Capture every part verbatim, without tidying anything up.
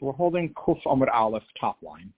So we're holding Kuf Amud Aleph top line.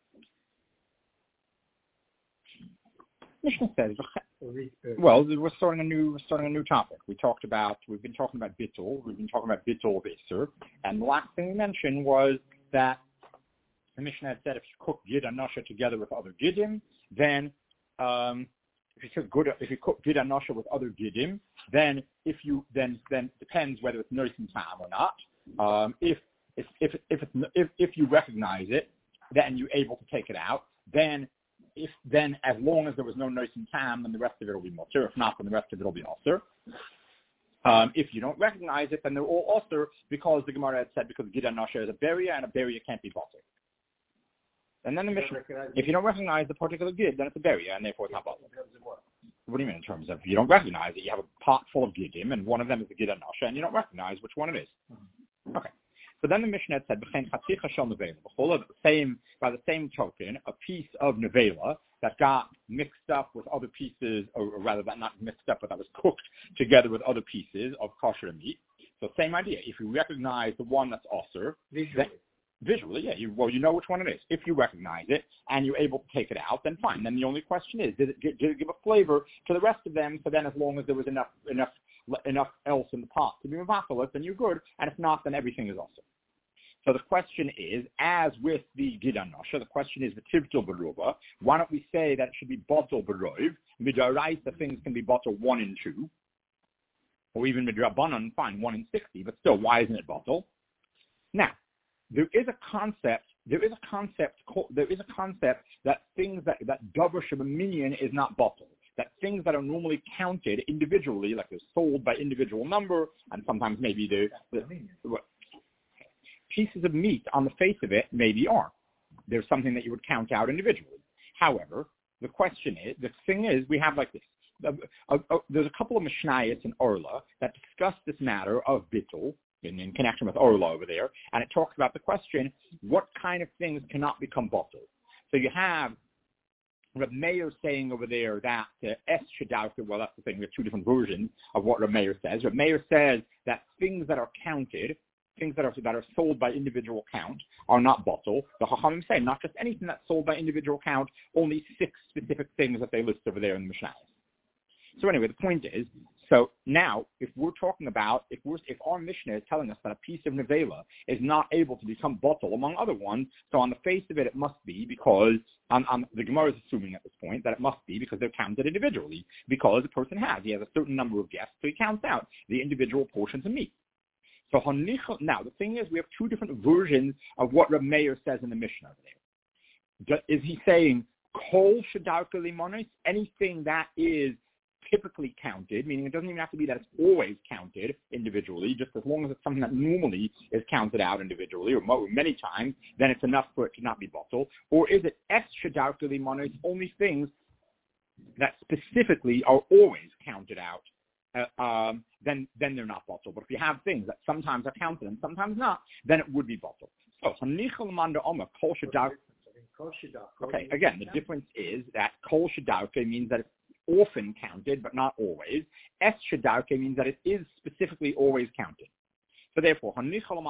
Mishnah says, well, we're starting a new, we're starting a new topic. We talked about, we've been talking about bittul, we've been talking about bittul of Isser, and the last thing we mentioned was that the Mishnah had said if you cook Gid and Nasha together with other Gidim, then um, if you cook good, if you cook Gid and Nasha with other Gidim, then if you then then depends whether it's nursing time or not. Um, if if if if, it's, if if you recognize it, then you're able to take it out. Then if then as long as there was no nursing time, then the rest of it will be mutter. If not, then the rest of it will be usher. Um, if you don't recognize it, then they're all usher because the Gemara had said because Gid and Nasha is a beria and a beria can't be butter. And then the Mishnah, if you don't recognize the particular Gid, then it's a beria and therefore it's not butter. What do you mean in terms of you don't recognize it? You have a pot full of Gidim and one of them is the Gid and Nasha and you don't recognize which one it is. Mm-hmm. Okay. So then the Mishnah said, the same, by the same token, a piece of nevela that got mixed up with other pieces, or rather that not mixed up, but that was cooked together with other pieces of kosher meat. So same idea. If you recognize the one that's osir, visually, visually, yeah, you, well, you know which one it is. If you recognize it and you're able to take it out, then fine. Then the only question is, did it, did it give a flavor to the rest of them? So then as long as there was enough enough enough else in the pot to be mavachalit, then you're good. And if not, then everything is osir. So the question is, as with the Gid and Nasha, the question is the Tivtul Beruba. Why don't we say that it should be Botol Berov? Midaraisa things can be Botol one and two, or even Midrabanan, fine, one and sixty, but still, why isn't it Botol? Now, there is a concept, there is a concept, there is a concept that things that, that Dover Shabaminion is not Botol. That things that are normally counted individually, like they're sold by individual number, and sometimes maybe the, the, the pieces of meat on the face of it maybe are. There's something that you would count out individually. However, the question is, the thing is, we have like this. Uh, uh, uh, there's a couple of Mishnayos in Orla that discuss this matter of bittul in, in connection with Orla over there, and it talks about the question, what kind of things cannot become bottled? So you have Reb Meir saying over there that uh, Es Shadauka, well, that's the thing, we have two different versions of what Reb Meir says. Reb Meir says that things that are counted, things that are that are sold by individual count are not bottle. The Chachamim say not just anything that's sold by individual count, only six specific things that they list over there in the Mishnah. So anyway, the point is, so now if we're talking about, if we're if our Mishnah is telling us that a piece of nevela is not able to become bottle among other ones, so on the face of it, it must be because, um, um, the Gemara is assuming at this point that it must be because they're counted individually, because a person has, he has a certain number of guests, so he counts out the individual portions of meat. So now the thing is, we have two different versions of what Reb Meir says in the Mishnah there. Is he saying kol shedarka limonos, anything that is typically counted, meaning it doesn't even have to be that it's always counted individually, just as long as it's something that normally is counted out individually, or many times, then it's enough for it to not be bottled? Or is it es shedarka limonos, only things that specifically are always counted out? Uh, um, then then they're not bottled. But if you have things that sometimes are counted and sometimes not, then it would be bottled. So, okay, again, the difference is that kol shedarke means that it's often counted, but not always. Es shedarke means that it is specifically always counted. So therefore, so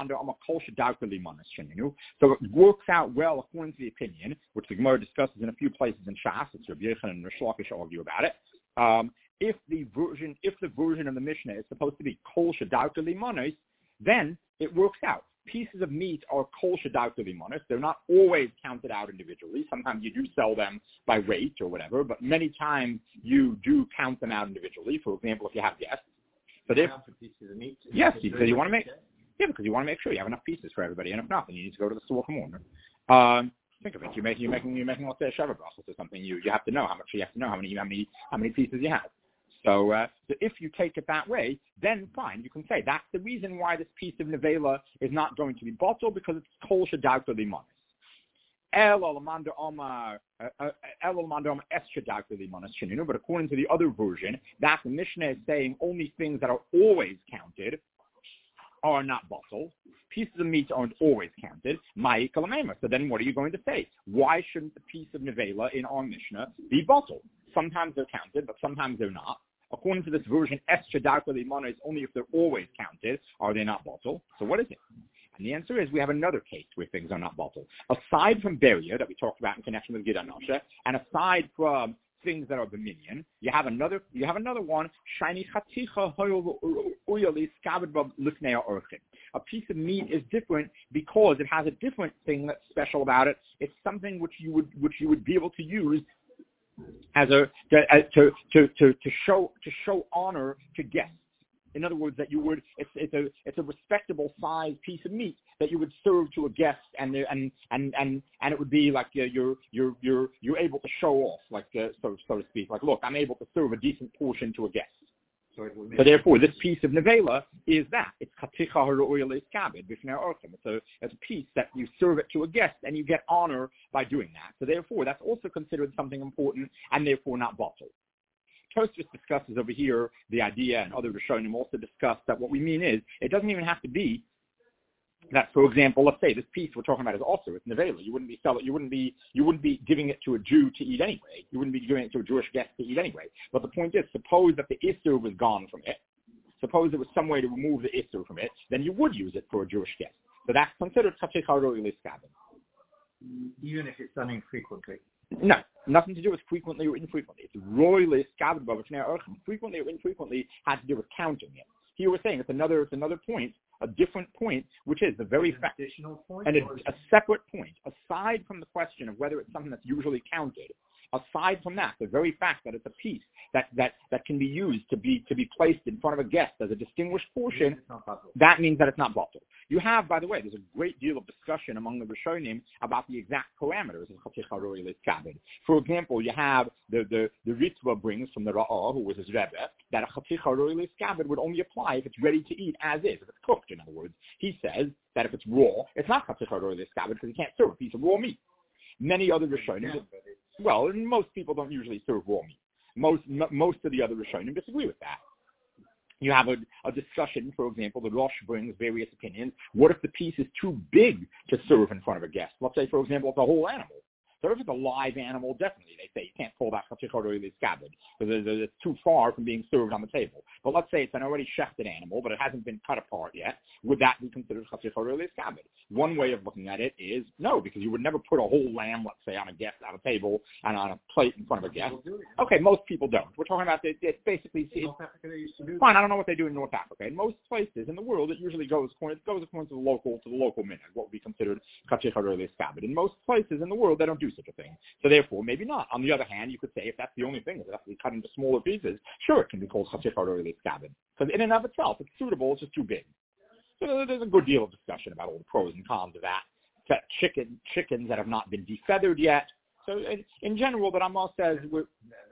it works out well according to the opinion, which the Gemara discusses in a few places in Shas. It's Rabbi Yechon and Rish Lakish argue about it. Um, If the version, if the version of the Mishnah is supposed to be kol shedarka limonos, then it works out. Pieces of meat are kol shedarka limonos. They're not always counted out individually. Sometimes you do sell them by weight or whatever, but many times you do count them out individually. For example, if you have guests, but if pieces of meat, yes, because you want to make yeah, because you want to make sure you have enough pieces for everybody, and if not, then you need to go to the store for more. Um, Think of it. You're making, you're making, you're making, let's say, a Sheva Brachos or something. You, you have to know how much. You have to know how many, how many, how many pieces you have. So, uh, so if you take it that way, then fine. You can say that's the reason why this piece of nevela is not going to be bottled, because it's kol shedarka limonos. El olamanda omar, el olamanda omar es shedarka limonos sheninu. But according to the other version, that the Mishnah is saying only things that are always counted are not bottled. Pieces of meat aren't always counted. Ma'ik alamema. So then what are you going to say? Why shouldn't the piece of nevela in our Mishnah be bottled? Sometimes they're counted, but sometimes they're not. According to this version, es shedarka limana is only if they're always counted, are they not bottled? So what is it? And the answer is we have another case where things are not bottled. Aside from beria that we talked about in connection with Gid Anosha, and aside from things that are dominion, you have another you have another one, shiny chaticha uyali skabed lifnei orchim. A piece of meat is different because it has a different thing that's special about it. It's something which you would which you would be able to use as a to to to, to show to show honor to guests. In other words, that you would it's it's a it's a respectable sized piece of meat that you would serve to a guest, and and and and and it would be like uh, you're you're you're you're able to show off, like uh, so so to speak. Like, look, I'm able to serve a decent portion to a guest. So, so therefore, this piece of nevela is that it's chaticha haro'il iskabed b'fnei orchim. It's a it's a piece that you serve it to a guest, and you get honor by doing that. So therefore, that's also considered something important, and therefore not bottled. Tosfos discusses over here the idea, and other Rishonim also discuss that what we mean is it doesn't even have to be that, for example, let's say this piece we're talking about is also it's nevela. You wouldn't be sell it. You wouldn't be you wouldn't be giving it to a Jew to eat anyway. You wouldn't be giving it to a Jewish guest to eat anyway. But the point is, suppose that the issur was gone from it. Suppose there was some way to remove the issur from it, then you would use it for a Jewish guest. So that's considered chaticha haro'il iskabed. Even if it's done infrequently. No, nothing to do with frequently or infrequently. It's royally scattered above frequently or infrequently has to do with counting it. Here we're saying it's another it's another point, a different point, which is the very fact, additional point, and a, a separate point, aside from the question of whether it's something that's usually counted. Aside from that, the very fact that it's a piece that, that, that can be used to be to be placed in front of a guest as a distinguished portion, that means that it's not bottled. You have, by the way, there's a great deal of discussion among the Rishonim about the exact parameters of chaticha haro'il iskabed. For example, you have the the, the Ritva brings from the Ra'ah, who was his Rebbe, that a chaticha haro'il iskabed would only apply if it's ready to eat as is, if it's cooked, in other words. He says that if it's raw, it's not chaticha haro'il iskabed because you can't serve a piece of raw meat. Many other Rishonim, well, most people don't usually serve raw meat. Most m- most of the other Rishonim disagree with that. You have a, a discussion, for example, the Rosh brings various opinions. What if the piece is too big to serve in front of a guest? Let's say, for example, it's a whole animal. So if it's a live animal, definitely, they say you can't call that chaticha haro'il iskabed because it's too far from being served on the table. But let's say it's an already shechted animal, but it hasn't been cut apart yet. Would that be considered chaticha haro'il iskabed? One way of looking at it is no, because you would never put a whole lamb, let's say, on a guest, on a table, and on a plate in front of a guest. Okay, most people don't. We're talking about it, it's basically it's, North Africa they used to do fine. I don't know what they do in North Africa. In most places in the world, it usually goes according, it goes according to the local to the local minhag, what would be considered chaticha haro'il iskabed. In most places in the world, they don't do such a thing. So therefore, maybe not. On the other hand, you could say if that's the only thing, if it has to be cut into smaller pieces, sure, it can be called chaticha haro'il iskabed. Because in and of itself, it's suitable, it's just too big. So there's a good deal of discussion about all the pros and cons of that. that chicken, chickens that have not been defeathered yet. So in, in general, the Ramah says, we're,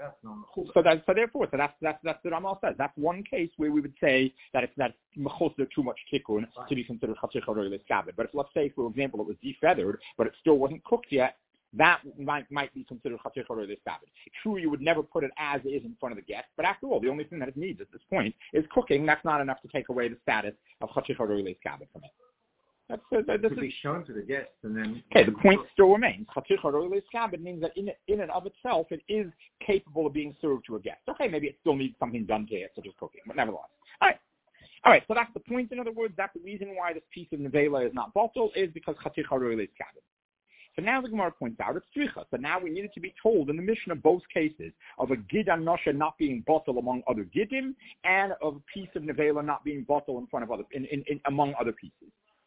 so, that, so therefore, so that's, that's, that's the Ramah says. That's one case where we would say that it's that mechosder too much tikkun to be considered chaticha haro'il iskabed. But if, let's say, for example, it was defeathered, but it still wasn't cooked yet, that might, might be considered chaticha haro'il iskabed. True, you would never put it as is in front of the guest, but after all, the only thing that it needs at this point is cooking. That's not enough to take away the status of chaticha haro'il iskabed from it. That's, uh, that, to be shown to the guests, and then okay. The point still remains. Chaticha haro'il iskabed means that in in and of itself, it is capable of being served to a guest. Okay, maybe it still needs something done to it, such as cooking, but nevertheless. All right, all right. So that's the point. In other words, that's the reason why this piece of nevela is not bottled is because chaticha haro'il iskabed. So now the Gemara points out it's tzricha. So now we needed to be told in the Mishnah both cases of a gid anosha not being bottled among other gidim and of a piece of nevela not being bottled in front of other in, in, in among other pieces.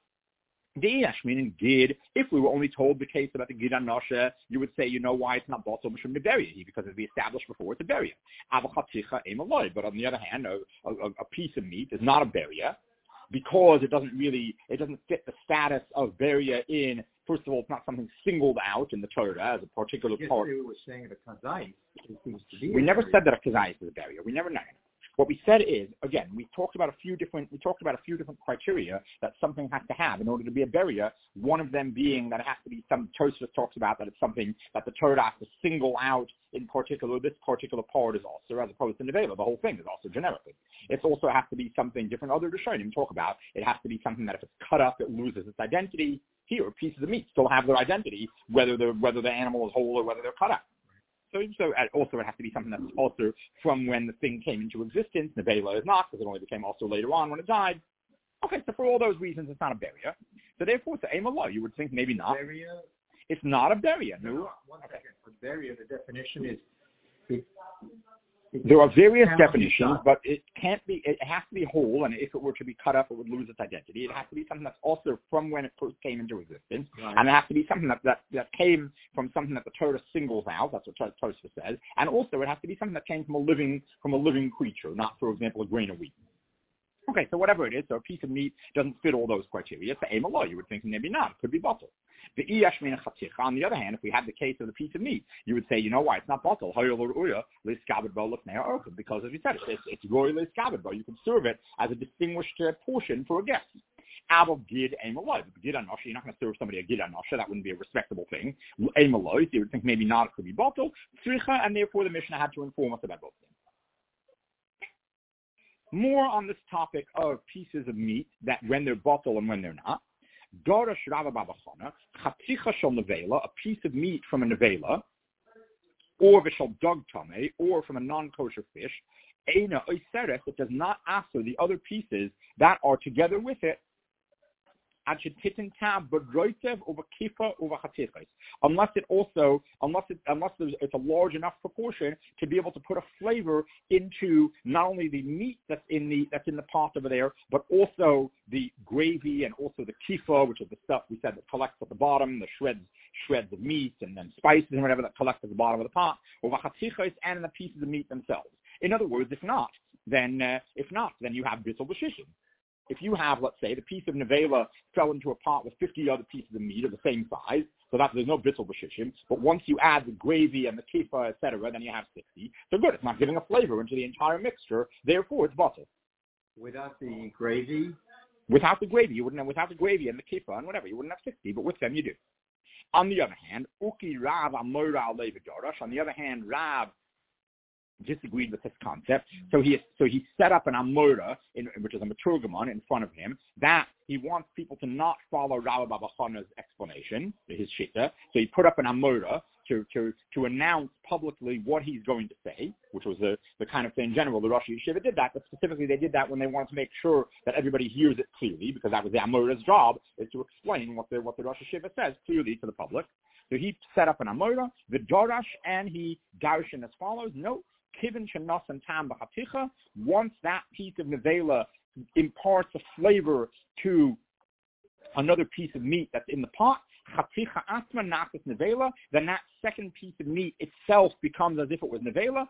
The meaning gid, if we were only told the case about the gid anosha, you would say, you know why it's not bottled mishum neberia, because it's been established before it's a beria. But on the other hand, a, a, a piece of meat is not a beria because it doesn't really, it doesn't fit the status of beria in, first of all, it's not something singled out in the Torah as a particular yes, part. We were saying that a kazayis seems to be. We never beria. said that a kazayis is a beria. We never know. What we said is, again, we talked about a few different, we talked about a few different criteria that something has to have in order to be a beria. One of them being that it has to be some, Tosfos talks about that it's something that the Torah has to single out in particular. This particular part is also, as opposed to nevela, the whole thing is also generically. It also has to be something different. Other Rishonim talk about it has to be something that if it's cut up, it loses its identity. Here, pieces of meat still have their identity, whether the whether the animal is whole or whether they're cut up. So, so also it has to be something that's also from when the thing came into existence. Nevela is not, because it only became also later on when it died. Okay, so for all those reasons, it's not a beria. So therefore, to aim Allah, you would think maybe not. Beria? It's not a beria. No, No. no, one second. For beria, the definition is. It, it There are various cannot be definitions, done. but it can't be. It has to be whole, and if it were to be cut up, it would lose its identity. It has to be something that's also from when it first came into existence, Right. and it has to be something that, that that came from something that the Torah singles out. That's what Tosfos says, and also it has to be something that came from a living from a living creature, not, for example, a grain of wheat. Okay, so whatever it is, so a piece of meat doesn't fit all those criteria. It's the aim of law. You would think maybe not. It could be bottle. The iyashmin chatzich. On the other hand, if we had the case of the piece of meat, you would say, you know why? It's not bottle. Because as we said, it's, it's royal iskabed. You can serve it as a distinguished uh, portion for a guest. Abel gid aim aloi. Gid anosha. You're not going to serve somebody a gid anosha. That wouldn't be a respectable thing. Aim aloi. So you would think maybe not. It could be bottle. Tzricha, and therefore the Mishnah had to inform us about both things. More on this topic of pieces of meat that when they're bottle and when they're not. Dora Shrava Babachana, Chatzicha Shal Nevela, a piece of meat from a nevela, or Vishal Dog Tame, or from a non-kosher fish, Eina Oiseres, it does not answer the other pieces that are together with it, unless it also, unless it, unless it's a large enough proportion to be able to put a flavor into not only the meat that's in the that's in the pot over there, but also the gravy and also the kifa, which is the stuff we said that collects at the bottom, the shreds shreds of meat and then spices and whatever that collects at the bottom of the pot, and the pieces of meat themselves. In other words, if not, then uh, if not, then you have bittul b'shishim. If you have, let's say, the piece of nevela fell into a pot with fifty other pieces of meat of the same size, so that there's no bittul b'shishim, but once you add the gravy and the kifa, et cetera, then you have sixty. So good, it's not giving a flavor into the entire mixture, therefore it's bottle. Without the gravy? Without the gravy, you wouldn't have, without the gravy and the kifa and whatever, you wouldn't have sixty, but with them you do. On the other hand, Uki Rav Amora Levidorash, on the other hand, Rav disagreed with this concept, so he so he set up an amora, in, which is a maturgamon, in front of him, that he wants people to not follow Rabbi Baba Chana's explanation, his shita. So he put up an amora to to to announce publicly what he's going to say, which was the the kind of thing in general. The Rosh Yeshiva did that, but specifically they did that when they wanted to make sure that everybody hears it clearly, because that was the amora's job, is to explain what the what the Rosh Yeshiva says clearly to the public. So he set up an amora, the Dorash, and he darshan as follows: no. Once that piece of nevela imparts a flavor to another piece of meat that's in the pot, then that second piece of meat itself becomes as if it was nevela,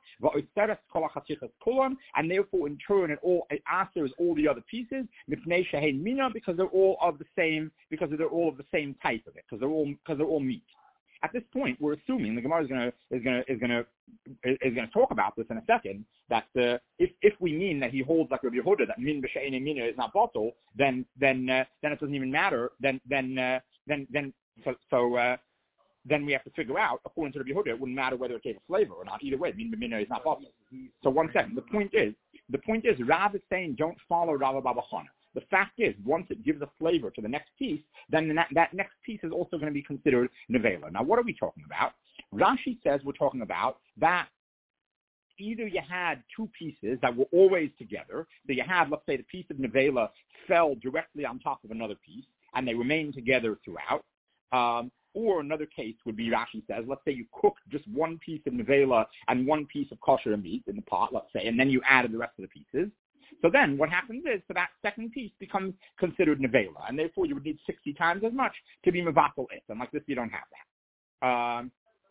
and therefore in turn it all it answers all the other pieces because they're all of the same because they're all of the same type of it because they're all because they're all meat. At this point, we're assuming the Gemara is going to is going to is going to is going to talk about this in a second. That uh, if if we mean that he holds like Rabbi Yehuda that min b'she'ein mina is not bottle, then then uh, then it doesn't even matter. Then then uh, then then so so uh, then we have to figure out, according to Rabbi Yehuda, it wouldn't matter whether it gave a flavor or not. Either way, min b'mina is not bottle. So one second. The point is the point is Rav is saying don't follow Rav Baba Chana. The fact is, once it gives a flavor to the next piece, then that, that next piece is also going to be considered nevela. Now, what are we talking about? Rashi says we're talking about that either you had two pieces that were always together, so you had, let's say, the piece of nevela fell directly on top of another piece, and they remained together throughout. Um, or another case would be, Rashi says, let's say you cooked just one piece of nevela and one piece of kosher meat in the pot, let's say, and then you added the rest of the pieces. So then what happens is, so that second piece becomes considered nevela, and therefore you would need sixty times as much to be mevatel it. And like this, you don't have that. Um,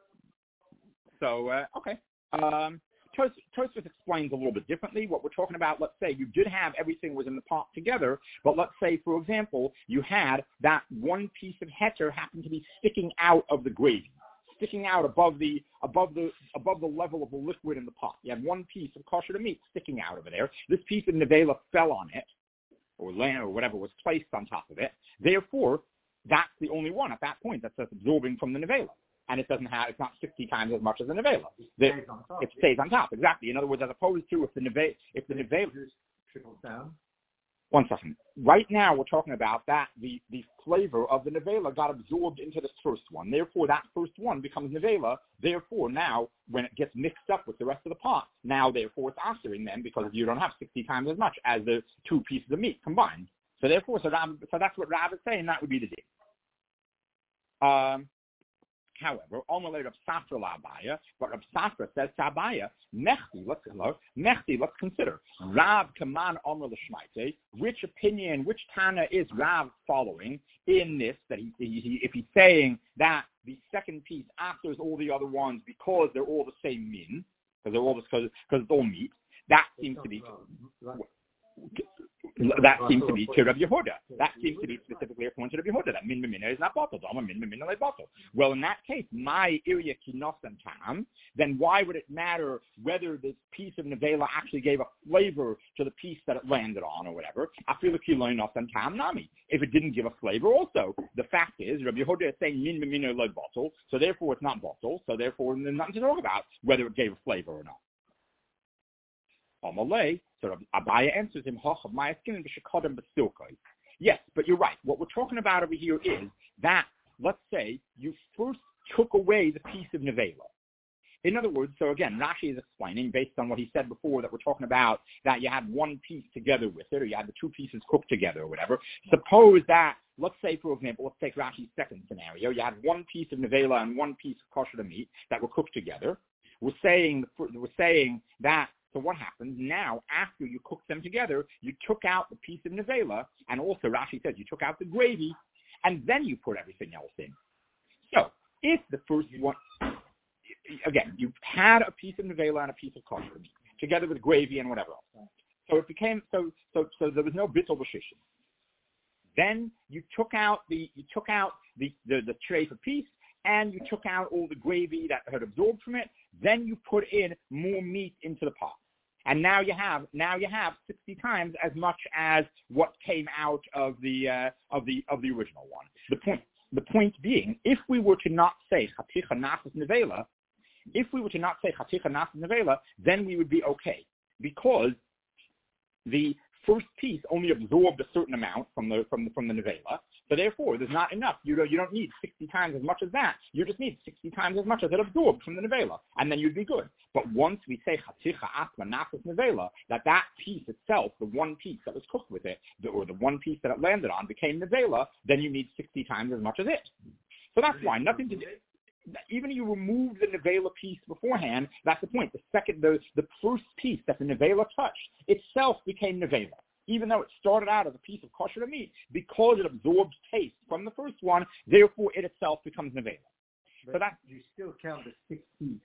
so, uh, okay. Um, Tosfos explains a little bit differently. What we're talking about, let's say you did have everything was in the pot together, but let's say, for example, you had that one piece of heter happened to be sticking out of the gravy. Sticking out above the above the above the level of the liquid in the pot. You had one piece of kosher meat sticking out over there. This piece of nevela fell on it, or land, or whatever was placed on top of it. Therefore, that's the only one at that point that's absorbing from the nevela, and it doesn't have. It's not sixty times as much as the nevela. The, It stays on top. It stays on top, exactly. In other words, as opposed to if the nevela, if the nevela trickles down. One second. Right now, we're talking about that the, the flavor of the nevela got absorbed into this first one. Therefore, that first one becomes nevela. Therefore, now, when it gets mixed up with the rest of the pot, now, therefore, it's answering them because you don't have sixty times as much as the two pieces of meat combined. So therefore, so, Rav, so that's what Rav is saying. That would be the din. Um, however, Omalei Rav Safra Abaya, but Rav Safra says to Abaya, Mechti, let's hello, Mechti, let's consider Rav Kaman Omer L'Shmaite. Which opinion, which Tana is Rav following in this? That he, he, he, if he's saying that the second piece after all the other ones because they're all the same min, because they're all because because it's all meat. That seems to be. That seems to be to Rabbi Yehuda. That seems to be specifically according to Rabbi Yehuda. That min b'mina is not bottled. Alma min b'mina le bottled. Well, in that case, my iria kinosam tam. Then why would it matter whether this piece of nevela actually gave a flavor to the piece that it landed on or whatever? Afilu kinosam tam nami. If it didn't give a flavor, also the fact is Rabbi Yehuda is saying min b'mina le bottled, so therefore it's not bottled. So therefore there's nothing to talk about whether it gave a flavor or not. Amalei, so Abaya answers him, yes, but you're right. What we're talking about over here is that, let's say, you first took away the piece of nevela. In other words, so again, Rashi is explaining, based on what he said before, that we're talking about that you had one piece together with it, or you had the two pieces cooked together or whatever. Suppose that, let's say, for example, let's take Rashi's second scenario. You had one piece of nevela and one piece of kosher meat that were cooked together. We're saying, we're saying that, so what happens now, after you cook them together, you took out the piece of nevela, and also Rashi says you took out the gravy, and then you put everything else in. So, if the first one, again, you had a piece of nevela and a piece of kosher meat, together with gravy and whatever else. So it became, so so so there was no bittul b'shishim. Then you took out the, you took out the, the, the tray for piece, and you took out all the gravy that had absorbed from it, then you put in more meat into the pot. And now you have now you have sixty times as much as what came out of the uh, of the of the original one. The point the point being, if we were to not say chaticha nafas nevela, if we were to not say chaticha nafas nevela, then we would be okay, because the first piece only absorbed a certain amount from the from the from the nevela. So therefore, there's not enough. You don't, you don't need sixty times as much as that. You just need sixty times as much as it absorbed from the nevela, and then you'd be good. But once we say chaticha atma nafas nevela, that that piece itself, the one piece that was cooked with it, the, or the one piece that it landed on, became nevela, then you need sixty times as much as it. So that's why nothing to do. Even if you remove the nevela piece beforehand, that's the point. The second, the the first piece that the nevela touched itself became nevela, even though it started out as a piece of kosher meat, because it absorbs taste from the first one, therefore it itself becomes nevela. But so that you still count the sixty,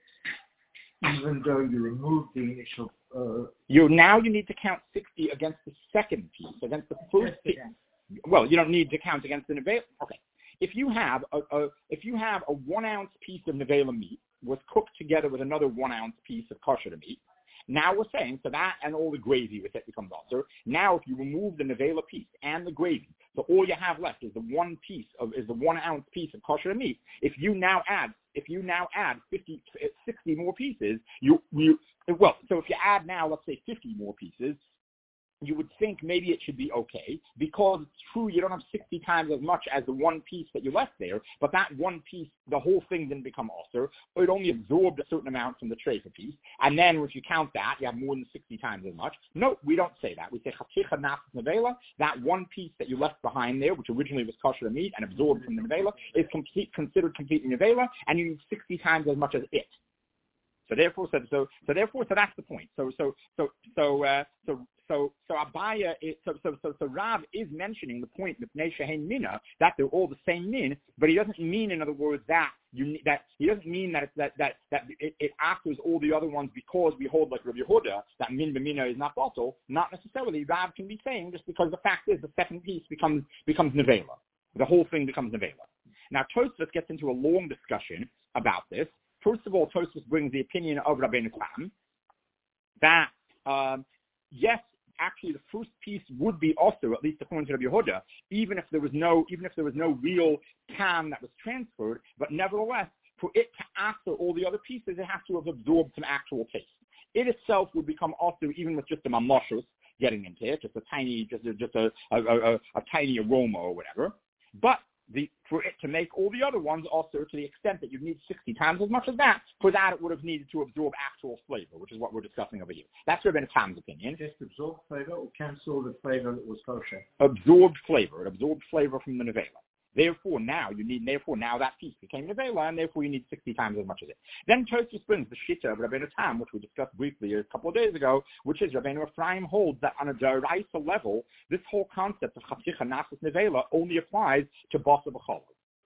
even though you remove the initial. Uh, you now you need to count sixty against the second piece, against the first piece. Well, you don't need to count against the nevela. Okay, if you have a, a if you have a one ounce piece of nevela meat was cooked together with another one ounce piece of kosher meat. Now we're saying, so that and all the gravy with it becomes also. Now if you remove the nevela piece and the gravy, so all you have left is the one piece of, is the one ounce piece of kosher meat. If you now add, if you now add fifty, sixty more pieces, you, you, well, so if you add now, let's say fifty more pieces, you would think maybe it should be okay, because it's true you don't have sixty times as much as the one piece that you left there, but that one piece, the whole thing didn't become ulcer, or it only absorbed a certain amount from the trafer piece, and then if you count that, you have more than sixty times as much. No, we don't say that. We say chaticha nafas nevela, that one piece that you left behind there, which originally was kosher meat and absorbed from the nevela, is complete, considered completely nevela, and you need sixty times as much as it. So therefore, so so, so therefore, so that's the point. So so so so uh, so so so Abaya is, so so so so Rav is mentioning the point with Shehein Mina, that they're all the same min, but he doesn't mean, in other words, that you that he doesn't mean that it's, that that that it, it actors all the other ones because we hold like Rabbi Yehuda that min b'mina is not bottle. Not necessarily. Rav can be saying just because the fact is the second piece becomes becomes nevela, the whole thing becomes nevela. Now Tosfos gets into a long discussion about this. First of all, Tosfos brings the opinion of Rabbeinu Tam that um, yes, actually the first piece would be also, at least according to Rabbi Yehuda, even if there was no, even if there was no real tam that was transferred, but nevertheless, for it to after all the other pieces, it has to have absorbed some actual taste. It itself would become also, even with just a mamashos getting into it, just a tiny, just a, just a, a, a, a tiny aroma or whatever. But the, for it to make all the other ones also to the extent that you need sixty times as much as that, for that it would have needed to absorb actual flavor, which is what we're discussing over here. That's Rabbeinu Tam's opinion. Just absorb flavor or cancel the flavor that was kosher? Absorbed flavor. It absorbed flavor from the nevela. Therefore, now you need. Therefore, now that piece became nevela, and therefore you need sixty times as much as it. Then Tosfos brings the shitta of Rabbeinu Tam, which we discussed briefly a couple of days ago, which is Rabbeinu Ephraim holds that on a deraisa level, this whole concept of chaticha nasis nevela only applies to basa b'cholov.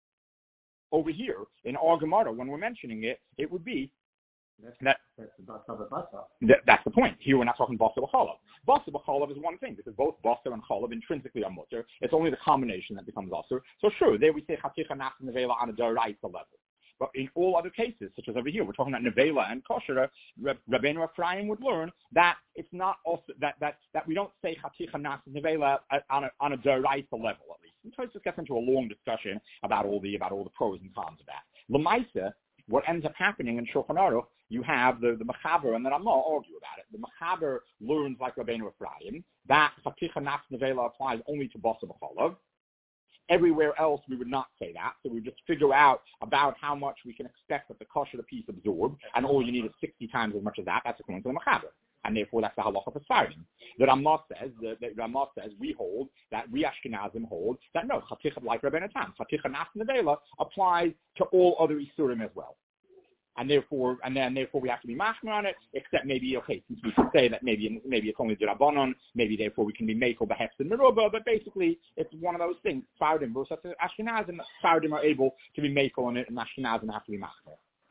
Over here in our Gemara, when we're mentioning it, it would be That's, that, that's, that's, that that's the point. Here we're not talking basa b'cholov. Basa b'cholov is one thing because both basa and cholov intrinsically are mutter. It's only the combination that becomes asur. So sure, there we say chaticha nasis nevela on a deraisa level. But in all other cases, such as over here, we're talking about nevela and kosher. Rabbeinu Ephraim would learn that it's not also that that, that we don't say chaticha nasis nevela on a on a deraisa level at least. And Tosfos gets into a long discussion about all the about all the pros and cons of that. L'maisa, what ends up happening in Shulchan Aruch, you have the, the Mechaber, and then I'm not argue about it. The Mechaber learns like Rabbeinu Ephraim that chaticha nasis nevela applies only to basa b'cholov. Everywhere else, we would not say that. So we just figure out about how much we can expect that the kosher piece absorb, and all you need is sixty times as much as that. That's according to the Mechaber. And therefore, that's the halacha for Sfardim. The Ramah says, the, the Ramah says, we hold, that we Ashkenazim hold, that no, chaticha, like Rabbeinu Tam, chaticha nasis nevela applies to all other Isurim as well. And therefore, and then therefore we have to be machmer on it, except maybe, okay, since we can say that maybe maybe it's only the Rabbanon, maybe therefore we can be mekel behefs and meruba, but basically it's one of those things. Sfardim versus Ashkenazim, Sfardim are able to be mekel on it, and Ashkenazim have to be machmer.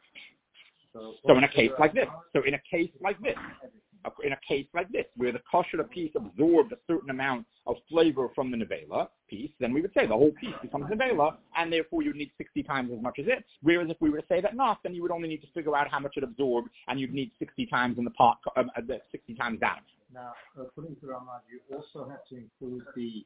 So, so in a case like this, so in a case like this, in a case like this, where the kosher piece absorbed a certain amount of flavor from the nevela piece, then we would say the whole piece becomes nevela, and therefore you would need sixty times as much as it. Whereas if we were to say that not, then you would only need to figure out how much it absorbed, and you'd need sixty times in the pot, um, uh, sixty times that. Now, according to Ramad, you also have to include the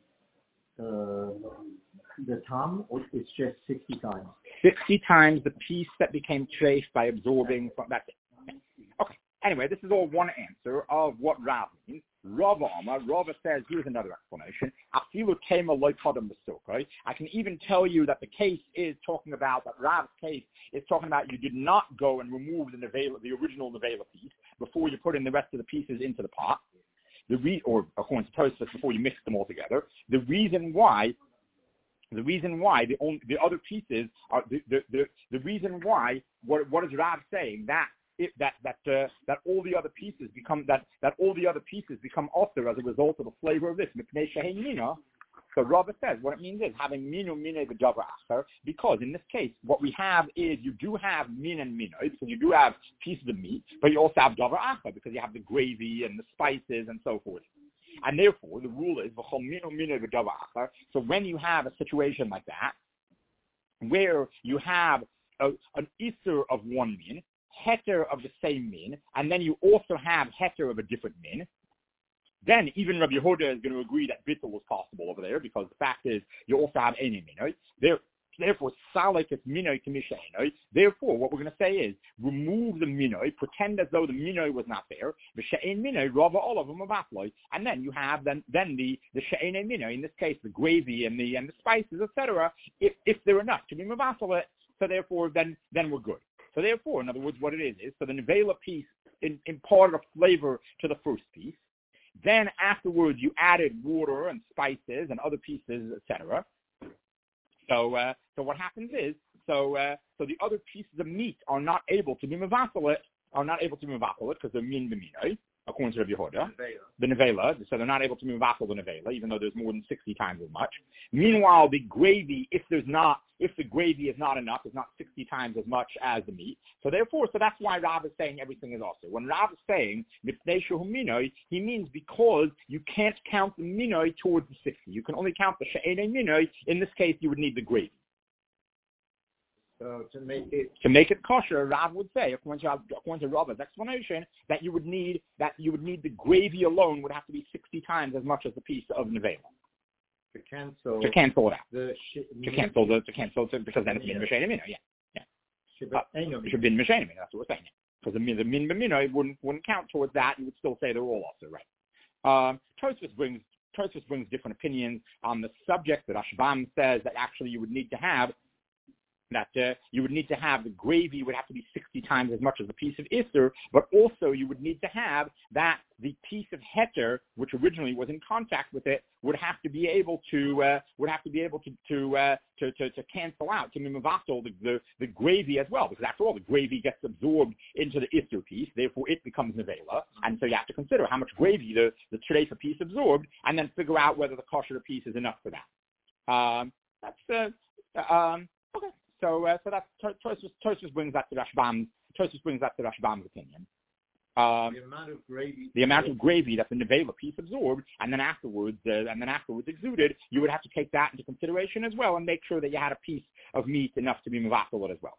uh, the tam, or it's just sixty times? sixty times the piece that became treif by absorbing from that's it. Okay. Anyway, this is all one answer of what Rav means. Rava Amar, Rava says, here's another explanation. Afilu kema loy kodem b'sukkah. I can even tell you that the case is talking about, that Rav's case is talking about you did not go and remove the nevela, the original nevela piece before you put in the rest of the pieces into the pot. The re- or according to Tosfos, before you mix them all together. The reason why The reason why the only, the other pieces are the the, the, the reason why what what is Rav saying that it, that that uh, that all the other pieces become that that all the other pieces become also as a result of the flavor of this. So Rav says what it means is having minu mine v'davar acher, because in this case what we have is you do have min and mino because you do have pieces of meat, but you also have davar acher because you have the gravy and the spices and so forth. And therefore, the rule is, so when you have a situation like that, where you have a, an isser of one min, heter of the same min, and then you also have heter of a different min, then even Rabbi Yehuda is going to agree that bittul was possible over there, because the fact is, you also have any minoi. There, Therefore, salek is minoi to mishainoi. Therefore, what we're going to say is remove the minoi, pretend as though the minoi was not there. The she'ein minoi, rava all of them abatloi, and then you have then then the the she'ein minoi. In this case, the gravy and the and the spices, et cetera. If if they're enough to be mavatlet, so therefore then then we're good. So therefore, in other words, what it is is so the nevela piece in, imparted a flavor to the first piece. Then afterwards, you added water and spices and other pieces, et cetera. So, uh, so what happens is, so, uh, so the other pieces of meat are not able to be mevasalit, are not able to be mevasalit because they're min b'minoi, according to Rabbi Yehuda, the nevela. So they're not able to mevasal the nevela, even though there's more than sixty times as much. Meanwhile, the gravy, if there's not, if the gravy is not enough, is not sixty times as much as the meat. So therefore, so that's why Rav is saying everything is also. When Rav is saying mitnei shehu minoi, he means because you can't count the minoi towards the sixty. You can only count the she'enei minoi. In this case, you would need the gravy. So to make it to make it kosher, Rav would say, according to, according to Rav's explanation, that you would need that you would need the gravy alone would have to be sixty times as much as the piece of nevela. To cancel to cancel it out. The sh- to cancel the to cancel it because then it's min b'shein minoi. Yeah, yeah. It should be min b'shein minoi. That's what we're saying. Because the min the min b'minoi wouldn't wouldn't count towards that. You would still say they're all also right. Um, Tosfos brings Tosfos brings different opinions on the subject. That Rashbam says that actually you would need to have that uh, you would need to have the gravy would have to be sixty times as much as the piece of Isser, but also you would need to have that the piece of Heter, which originally was in contact with it, would have to be able to uh, would have to be able to to, uh, to to to cancel out to mimavatol the, the the gravy as well, because after all the gravy gets absorbed into the Isser piece, therefore it becomes nevela, and so you have to consider how much gravy the the treifa piece absorbed, and then figure out whether the kosher piece is enough for that. Um, that's uh, um, okay. So, uh, so that's Tosfos brings that to Rashbam's. Tosfos brings that to Rashbam's opinion. Um, the amount of gravy. The amount of gravy that the nevela piece absorbed, and then afterwards, uh, and then afterwards exuded, you would have to take that into consideration as well, and make sure that you had a piece of meat enough to be mevatel as well.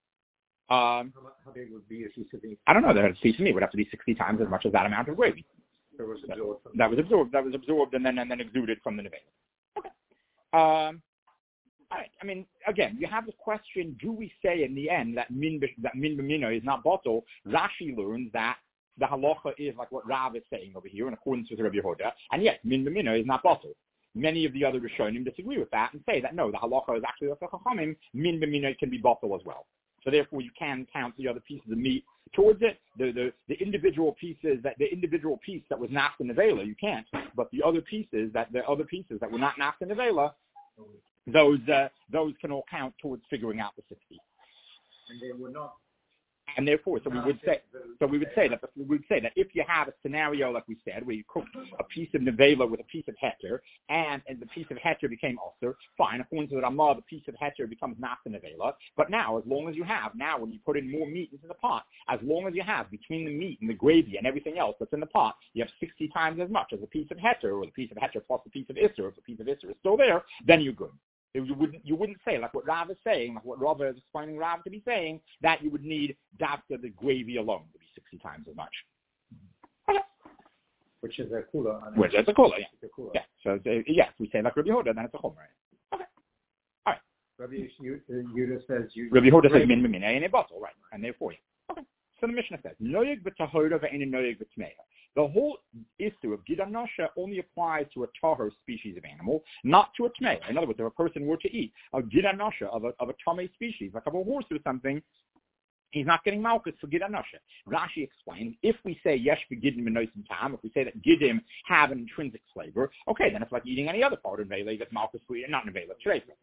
Um, how, how big would be a piece of meat? I don't know. That a piece of meat would have to be sixty times as much as that amount of gravy. That was absorbed. From that was absorbed. That was absorbed, and then and then exuded from the nevela. Okay. Um, All right. I mean, again, you have the question: do we say in the end that min that min b'mino is not bottle? Rashi learns that the halacha is like what Rav is saying over here in accordance with Rabbi Yehuda, and yes, min b'mino is not bottle. Many of the other Rishonim disagree with that and say that no, the halacha is actually like a chachamim. Min b'mino can be bottle as well. So therefore, you can count the other pieces of meat towards it. The the, the individual pieces that the individual piece that was naft in nevela, you can't. But the other pieces that the other pieces that were not naft in nevela, those uh, those can all count towards figuring out the sixty. And they were not. And therefore, so we would say, so we would say that we would say that if you have a scenario like we said, where you cook a piece of nevela with a piece of heter, and, and the piece of heter became ulcer, fine. According to the Ramah, the piece of heter becomes not the nevela. But now, as long as you have, now when you put in more meat into the pot, as long as you have between the meat and the gravy and everything else that's in the pot, you have sixty times as much as a piece of heter, or the piece of heter plus the piece of isser. If the piece of isser is still there, then you're good. You wouldn't, you wouldn't say, like what Rav is saying, like what Rav is explaining Rav to be saying, that you would need dafka the gravy alone to be sixty times as much. Okay. Which is a kula. Which is a kula, yeah. It's a kula. Yeah, so uh, yes, we say like Rabbi Yehuda, then it's a chomer. Okay. All right. Rabbi Yehuda says you... Rabbi Yehuda says min b'minei in a bottle, right, and therefore, yeah. Okay. So the Mishnah says, noyeg v'tahora ve'ein noyeg v'tmeya. The whole issue of Gid Anosha only applies to a tahor species of animal, not to a tmei. In other words, if a person were to eat a Gid Anosha of a, of a tamei species, like of a horse or something, he's not getting malchus for Gid Anosha. Rashi explains, if we say yesh b'gidim b'noisim tam, if we say that gidim have an intrinsic flavor, okay, then it's like eating any other part of Vela that's malchus for not in Vela.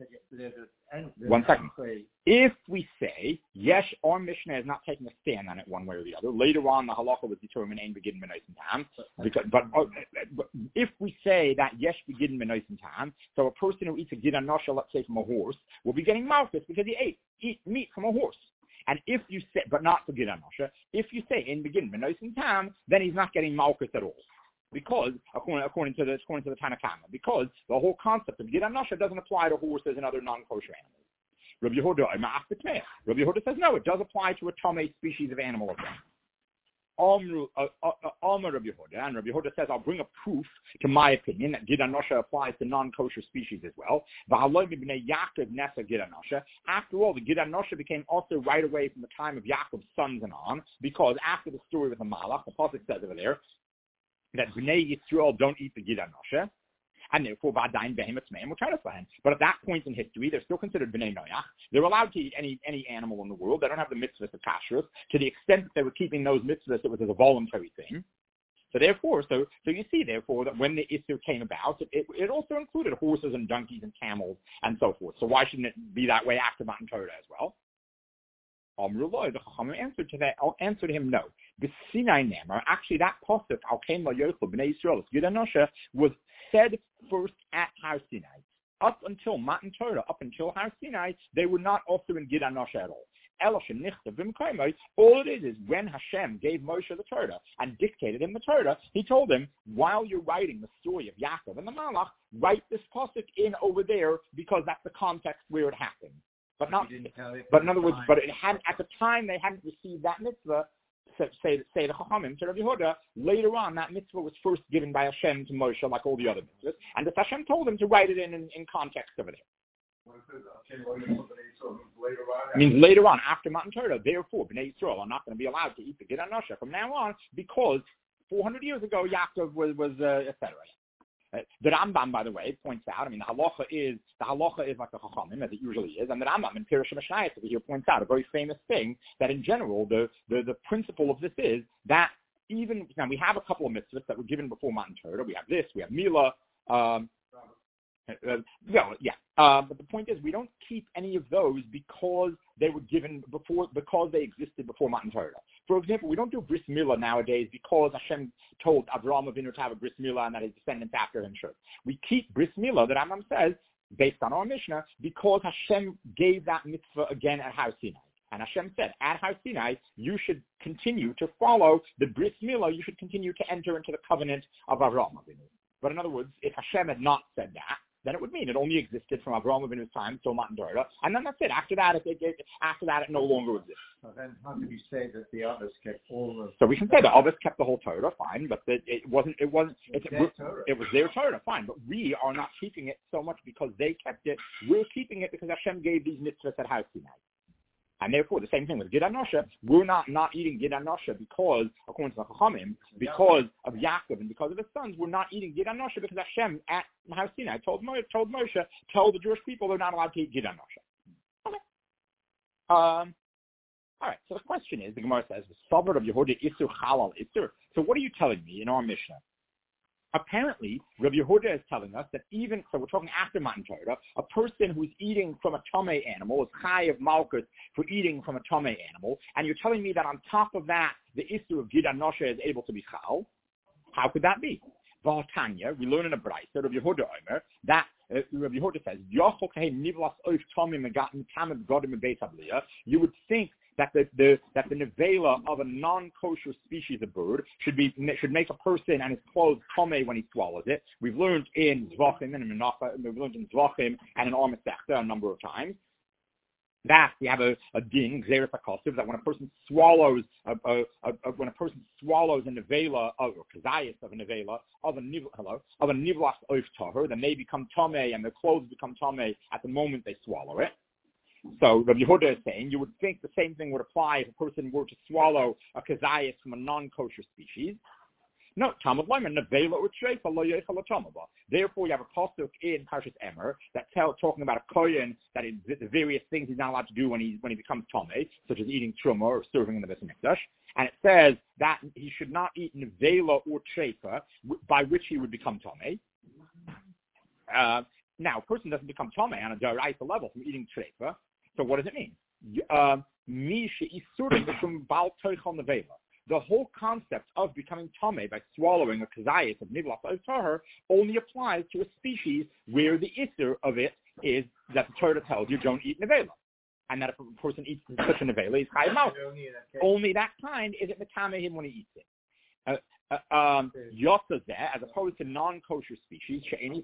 One second. If we say, yesh, our Mishnah is not taking a stand on it one way or the other. Later on, the halacha was determined ein b'gidim b'noisim tam. Because, but, uh, but if we say that yesh b'gidim b'noisim tam, so a person who eats a Gid Anosha, let's say from a horse, will be getting malchus because he ate eat meat from a horse. And if you say, but not for Gid Anosha, if you say in begin b'noisim tam, then he's not getting malchus at all, because according, according to the according to the Tanakama, because the whole concept of Gid Anosha doesn't apply to horses and other non-kosher animals. Rabbi Yehuda, Rabbi Yehuda says no, it does apply to a tamei species of animal as well. Alma Rabbi Yehuda, and Rabbi Yehuda says, I'll bring a proof to my opinion that Gid Anosha applies to non-kosher species as well. After all, the Gid Anosha became also right away from the time of Yaakov's sons and on, because after the story with the Malach, the Pasuk says over there, that Bnei Yisrael don't eat the Gid Anosha, and therefore Vadain Behemoth's man will try to find. But at that point in history, they're still considered Bnei Noach. They're allowed to eat any any animal in the world. They don't have the mitzvahs of kashrus. To the extent that they were keeping those mitzvahs, it was as a voluntary thing. So therefore, so so you see, therefore, that when the Issur came about, it, it, it also included horses and donkeys and camels and so forth. So why shouldn't it be that way after Matan Torah as well? Amrullah, the Chachamim answered to that. I'll answer to him no. The Sinai Namar, actually that pasuk Al Kain La Yochel Bnei Yisrael Gid Anosha was said first at Har Sinai. Up until Matan Torah, up until Har Sinai, they were not also in Gid Anosha at all. All it is is when Hashem gave Moshe the Torah and dictated him the Torah, he told him, while you're writing the story of Yaakov and the Malach, write this pasuk in over there because that's the context where it happened. But not. But in other words, but it had at the time they hadn't received that mitzvah. Say, say the Chachamim to Rabbi Yehuda. Later on, that mitzvah was first given by Hashem to Moshe, like all the other mitzvahs, and that Hashem told him to write it in in, in context over there. It means later on, after Matan Torah, therefore, Bnei Yisrael are not going to be allowed to eat the Gid Anosha from now on, because four hundred years ago, Yaakov was, was uh, et cetera. Uh, the Rambam, by the way, points out, I mean, the halacha is, the halacha is like the chachamim, as it usually is, and the Rambam in Pirush Mishnayos over here points out a very famous thing, that in general, the, the, the principle of this is that even, now we have a couple of mitzvahs that were given before Matan Torah. We have this, we have Mila, um, Uh, yeah, yeah. Uh, but the point is, we don't keep any of those because they were given before, because they existed before Matan Torah. For example, we don't do bris milah nowadays because Hashem told Avraham Avinu to have a bris milah and that his descendants after him should. We keep bris milah, that Rambam says, based on our Mishnah, because Hashem gave that mitzvah again at Har Sinai. And Hashem said, at Har Sinai, you should continue to follow the bris milah. You should continue to enter into the covenant of Avraham Avinu. But in other words, if Hashem had not said that, then it would mean it only existed from Avraham Avinu's time till Matan Torah, and then that's it. After that, it, it, after that, it no longer exists. So then, how can you say that the others kept all of? So we can say that others kept the whole Torah, fine, but it, it wasn't. It wasn't. It, it, was their it was their Torah, fine. But we are not keeping it so much because they kept it. We're keeping it because Hashem gave these mitzvahs at Har Sinai. And therefore, the same thing with Gid HaNosha, we're not, not eating Gid HaNosha because, according to the Chachamim, because of Yaakov and because of his sons, we're not eating Gid HaNosha because Hashem at Har Sinai told, Mo- told Moshe, tell the Jewish people they're not allowed to eat Gid HaNosha. Okay. Um, all right, so the question is, the Gemara says, the Sabbath of Yehuda Isur Chalal Isur. So what are you telling me in our Mishnah? Apparently, Rabbi Yehuda is telling us that even, so we're talking after Matan Torah, a person who's eating from a Tomei animal is Chai of Malchus for eating from a Tomei animal, and you're telling me that on top of that, the Issur of Gid HaNosha is able to be Chal? How could that be? V'Tanya, we learn in a Braisa, Rabbi Yehuda Omer, that uh, Rabbi Yehuda says, you would think that the, the that the nevela of a non-kosher species of bird should be should make a person and his clothes tomei when he swallows it. We've learned in Zvachim and in Menacha, we've learned in Zvachim and in Or Masechta a number of times that we have a, a din, Xeris HaKosiv, that when a person swallows a, a, a, a, when a person swallows a nevela of or kazayas of a nevela of a niv, hello of a nivlas oif tahor, then they become tomei and their clothes become tomei at the moment they swallow it. So Rabbi Yehuda is saying you would think the same thing would apply if a person were to swallow a kazayas from a non-kosher species. No, Talmud Leimer, nevela or treifa lo yochel l'tomaba. Therefore, you have a pasuk in Parshas Emer that tell talking about a kohen that is the various things he's not allowed to do when he when he becomes tomei, such as eating truma or serving in the Beis Hamikdash, and it says that he should not eat nevela or treifa, by which he would become tomei. Uh, now, a person doesn't become tomei on a d'oraisa level from eating treifa. So what does it mean? The whole concept of becoming tameh by swallowing a kazayas of nivlas oif only applies to a species where the issur of it is that the Torah tells you don't eat nevela, and that if a person eats such a nevela, he's chayav malchus. Only that kind is it metameh him when he eats it. Uh, uh, um, as opposed to non-kosher species,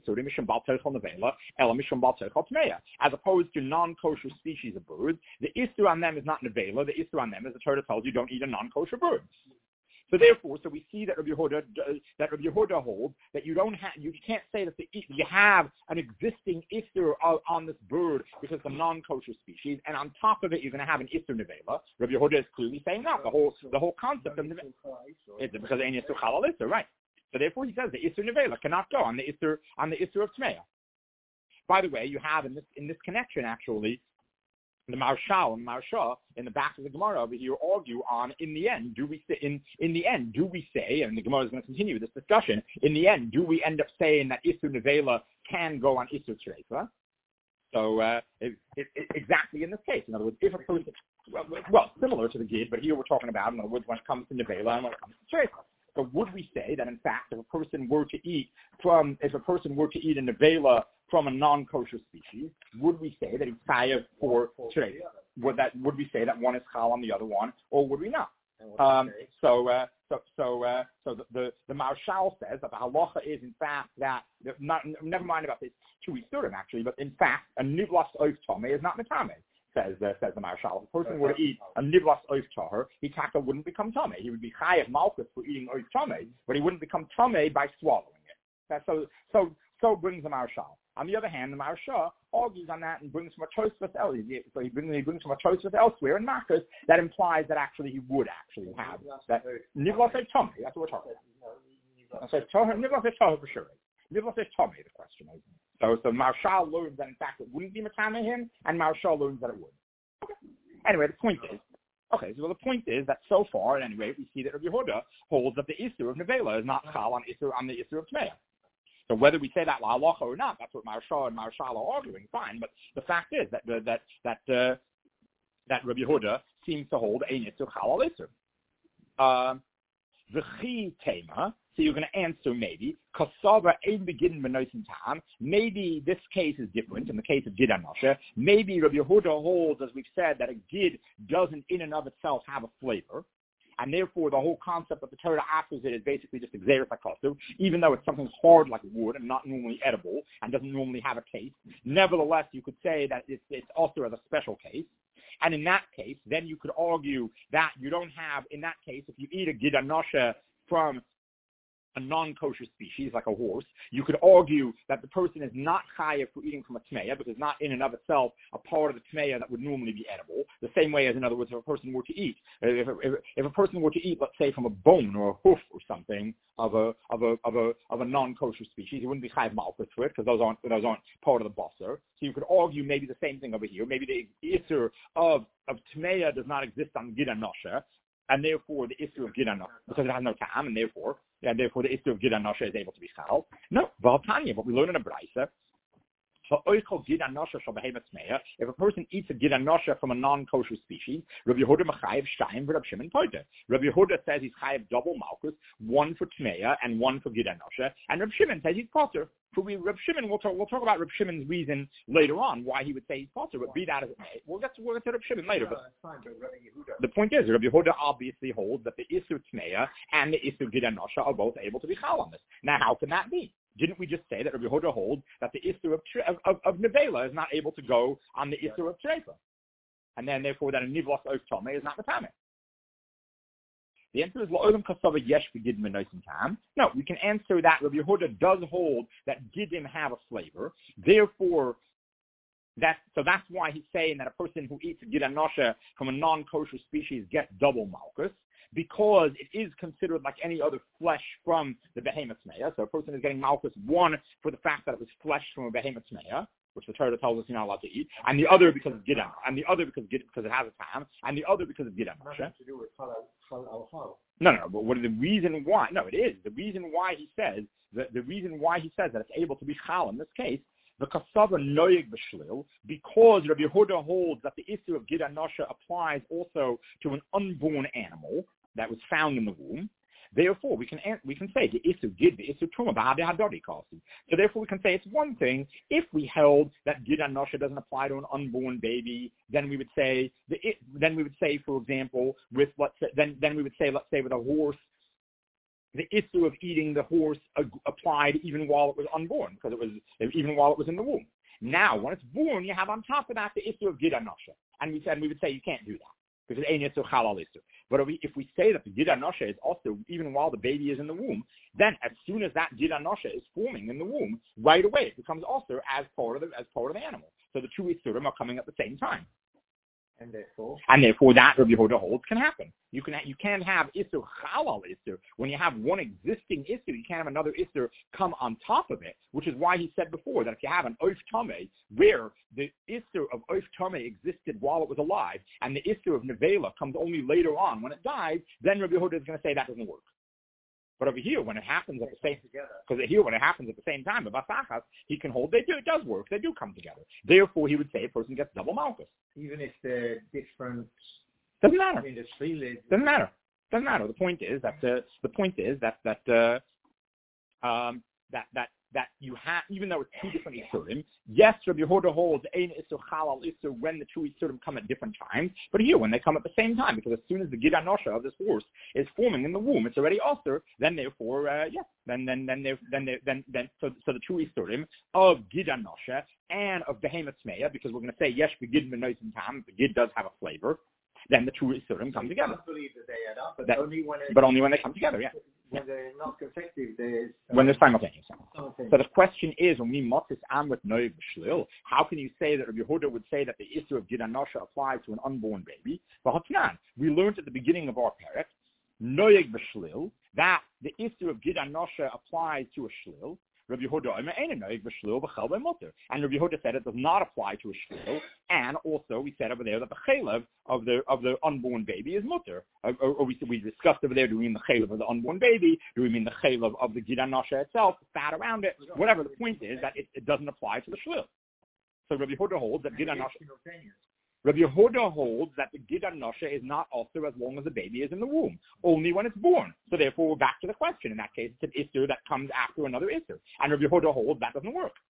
as opposed to non-kosher species of birds, the issur on them is not nevela. The issur on them is the Torah tells you don't eat a non-kosher bird. So therefore, so we see that Rabbi Yehuda, that Rabbi Yehuda holds that you don't have, you can't say that the, you have an existing issur on this bird because it's a non-kosher species, and on top of it you're going to have an issur nevela. Rabbi Yehuda is clearly saying that the whole the whole concept of nevela is because ein issur chalal issur, right? So therefore, he says the issur nevela cannot go on the issur on the issur of tmeya. By the way, you have in this in this connection actually. The Marshal and Marsha in the back of the Gemara over here argue on in the end do we say in in the end do we say, and the Gemara is going to continue this discussion, in the end do we end up saying that Issur Nevela can go on Issur Treifa? So uh, it, it, it, exactly in this case, in other words, if a person well, well similar to the Gid, but here we're talking about in other words when it comes to Nevela and when it comes to Treifa. So would we say that in fact if a person were to eat from if a person were to eat a nevela from a non-kosher species, would we say that it's chayav for treifa? Would that would we say that one is chal on the other one, or would we not? Um, so uh, so so uh, so the, the the Marshal says that the halacha is in fact that not never mind about this two isurim actually, but in fact a nivlas oif tomei is not metameh. Says uh, says the Marshal. If a person were to eat a nivlas oif tahor, he taka wouldn't become tameh. He would be chayav malchus for eating oif tameh, but he wouldn't become tameh by swallowing it. That's so so so brings the Marshal. On the other hand, the Marsha argues on that and brings from a Tosfos elsewhere. So he brings he brings from a Tosfos elsewhere in Marcus that implies that actually he would actually have that nivlas oif tameh. That's what we're talking about. So nivlas oif tahor for sure. Nivla says Tomei, the question is. So, so Marshal learns that in fact it wouldn't be Matame him, and Marshal learns that it would. Okay. Anyway, the point is, okay, so well, the point is that so far, at any rate, we see that Rabbi Yehuda holds that the Isur of Nevela is not Chal on Isur on the Isur of Tmeya. So whether we say that La Halacha or not, that's what Marshal and Marshal are arguing, fine. But the fact is that that that uh, that Rabbi Yehuda seems to hold a Isur Chal al Isur. The Chi Tema. So you're going to answer maybe, Kasava ain't beginning benoisim tam. Maybe this case is different in the case of Gid Anosha. Maybe Rabbi Yehuda holds, as we've said, that a Gid doesn't in and of itself have a flavor. And therefore the whole concept of the Torah after it is basically just Xeris HaKosu, even though it's something hard like wood and not normally edible and doesn't normally have a taste. Nevertheless, you could say that it's, it's also as a special case. And in that case, then you could argue that you don't have, in that case, if you eat a Gid Anosha from a non-kosher species, like a horse, you could argue that the person is not chayav for eating from a tmeya, because it's not in and of itself a part of the tmeya that would normally be edible, the same way as, in other words, if a person were to eat. If a, if, if a person were to eat, let's say, from a bone or a hoof or something of a of a of a of a non-kosher species, he wouldn't be chayav malchus for it, because those aren't those aren't part of the basar. So you could argue maybe the same thing over here. Maybe the issur of of tmeya does not exist on Gid Anosha, and therefore the issue of Gid Anosha, because it has no time, and therefore, and therefore the issue of Gid Anosha is able to be chal. No, Valtanya, what we learn in a Braisa, if a person eats a Gid Anosha from a non-kosher species, Rabbi Yehuda mechayev shtayim v'Rab Shimon toite. Rabbi Yehuda says he's chayev double malchus, one for tmeya and one for Gid Anosha, and Rab Shimon says he's potter. For we, Rab Shimon, we'll talk, we'll talk about Rab Shimon's reason later on why he would say he's potter, but be that as it may, we'll get to, we'll get to Rab Shimon later. No, but that's fine, but Rabbi Yehuda. The point is, Rabbi Yehuda obviously holds that the Isur Tmeya and the Isur Gid Anosha are both able to be chal on this. Now, how can that be? Didn't we just say that Rabbi Yehuda holds that the Isur of, of, of, of Nevela is not able to go on the Isur of Treifa? And then, therefore, that a Nivlos of Tomei is not Matame. The answer is, La'olam Kasava Yesh Begid Menoisim Tam. No, we can answer that Rabbi Yehuda does hold that Gidim have a flavor. Therefore, that, so that's why he's saying that a person who eats Gid Anosha from a non-kosher species gets double malchus, because it is considered like any other flesh from the behemoth tmeya. So a person is getting malchus, one, for the fact that it was flesh from a behemoth tmeya, which the Torah tells us you're not allowed to eat, and the other because of Gid Anosha, and the other because because it has a tam, and the other because of Gid Anosha. Nothing to do with chal al chal. No, no, but what is the reason why? No, it is. The reason why he says, the, the reason why he says that it's able to be chal in this case, the kasava noyeg b'shlil, because Rabbi Yehuda holds that the issue of Gid Anosha applies also to an unborn animal that was found in the womb. Therefore, we can we can say the issue gid the issue truma b'hadei hadori kasi. So therefore, we can say it's one thing if we held that Gid Anosha doesn't apply to an unborn baby. Then we would say the then we would say, for example, with let's say, then then we would say let's say with a horse, the issue of eating the horse applied even while it was unborn, because it was even while it was in the womb. Now, when it's born, you have on top of that the issue of Gid Anosha, and we said we would say you can't do that because ein yitzur chalal issur. But if we, if we say that the Gid Anosha is also even while the baby is in the womb, then as soon as that Gid Anosha is forming in the womb, right away it becomes also as part of the as part of the animal. So the two isurim are coming at the same time. And therefore, and therefore that Rabbi Yehuda holds can happen. You can you can't have issur chalal issur when you have one existing issur. You can't have another issur come on top of it, which is why he said before that if you have an oif tameh where the issur of oif tameh existed while it was alive, and the issur of nevela comes only later on when it dies, then Rabbi Yehuda is going to say that doesn't work. But over here, when it happens at the same because here when it happens at the same time, the basachas, he can hold. They do. It does work. They do come together. Therefore, he would say a person gets double malchus, even if they're different. Doesn't matter. I mean, the three Doesn't matter. Doesn't matter. The point is that uh, the point is that that uh, um, that that that you have, even though it's two different isurim. Yes, Rabbi Yehuda holds ein issur chalal issur when the two isurim come at different times, but here when they come at the same time, because as soon as the Gid Anosha of this horse is forming in the womb, it's already also. Then therefore, uh, yeah, then then then then then then, then so, so the two isurim of Gid Anosha and of behemoth tmeya, because we're going to say yes, the Gid menoisim tam, the Gid does have a flavor. Then the two isurim come together. I believe that they add up, but that, only when but only when they come together, yeah. When they're not consecutive, there's uh, when they're simultaneous. simultaneous. So the question is, when we motis am with noig b'shlil, how can you say that Rabbi Yehuda would say that the issue of Gid Anosha applies to an unborn baby? Well, we learned at the beginning of our parak, noig b'shlil, that the issue of Gid Anosha applies to a shlil. Rabbi Yehuda and Rabbi Yehuda said it does not apply to a shvil, and also we said over there that the chaylev of the of the unborn baby is mutter. Or, or, or we we discussed over there, do we mean the chaylev of the unborn baby? Do we mean the chaylev of the Gid HaNasha itself, the fat around it? Whatever, the point is that it, it doesn't apply to the shvil. So Rabbi Yehuda holds that Gid HaNasha. Rabbi Yehuda holds that the Gid HaNasha is not also as long as the baby is in the womb, only when it's born. So therefore, we're back to the question. In that case, it's an Isser that comes after another Isser. And Rabbi Yehuda holds that doesn't work.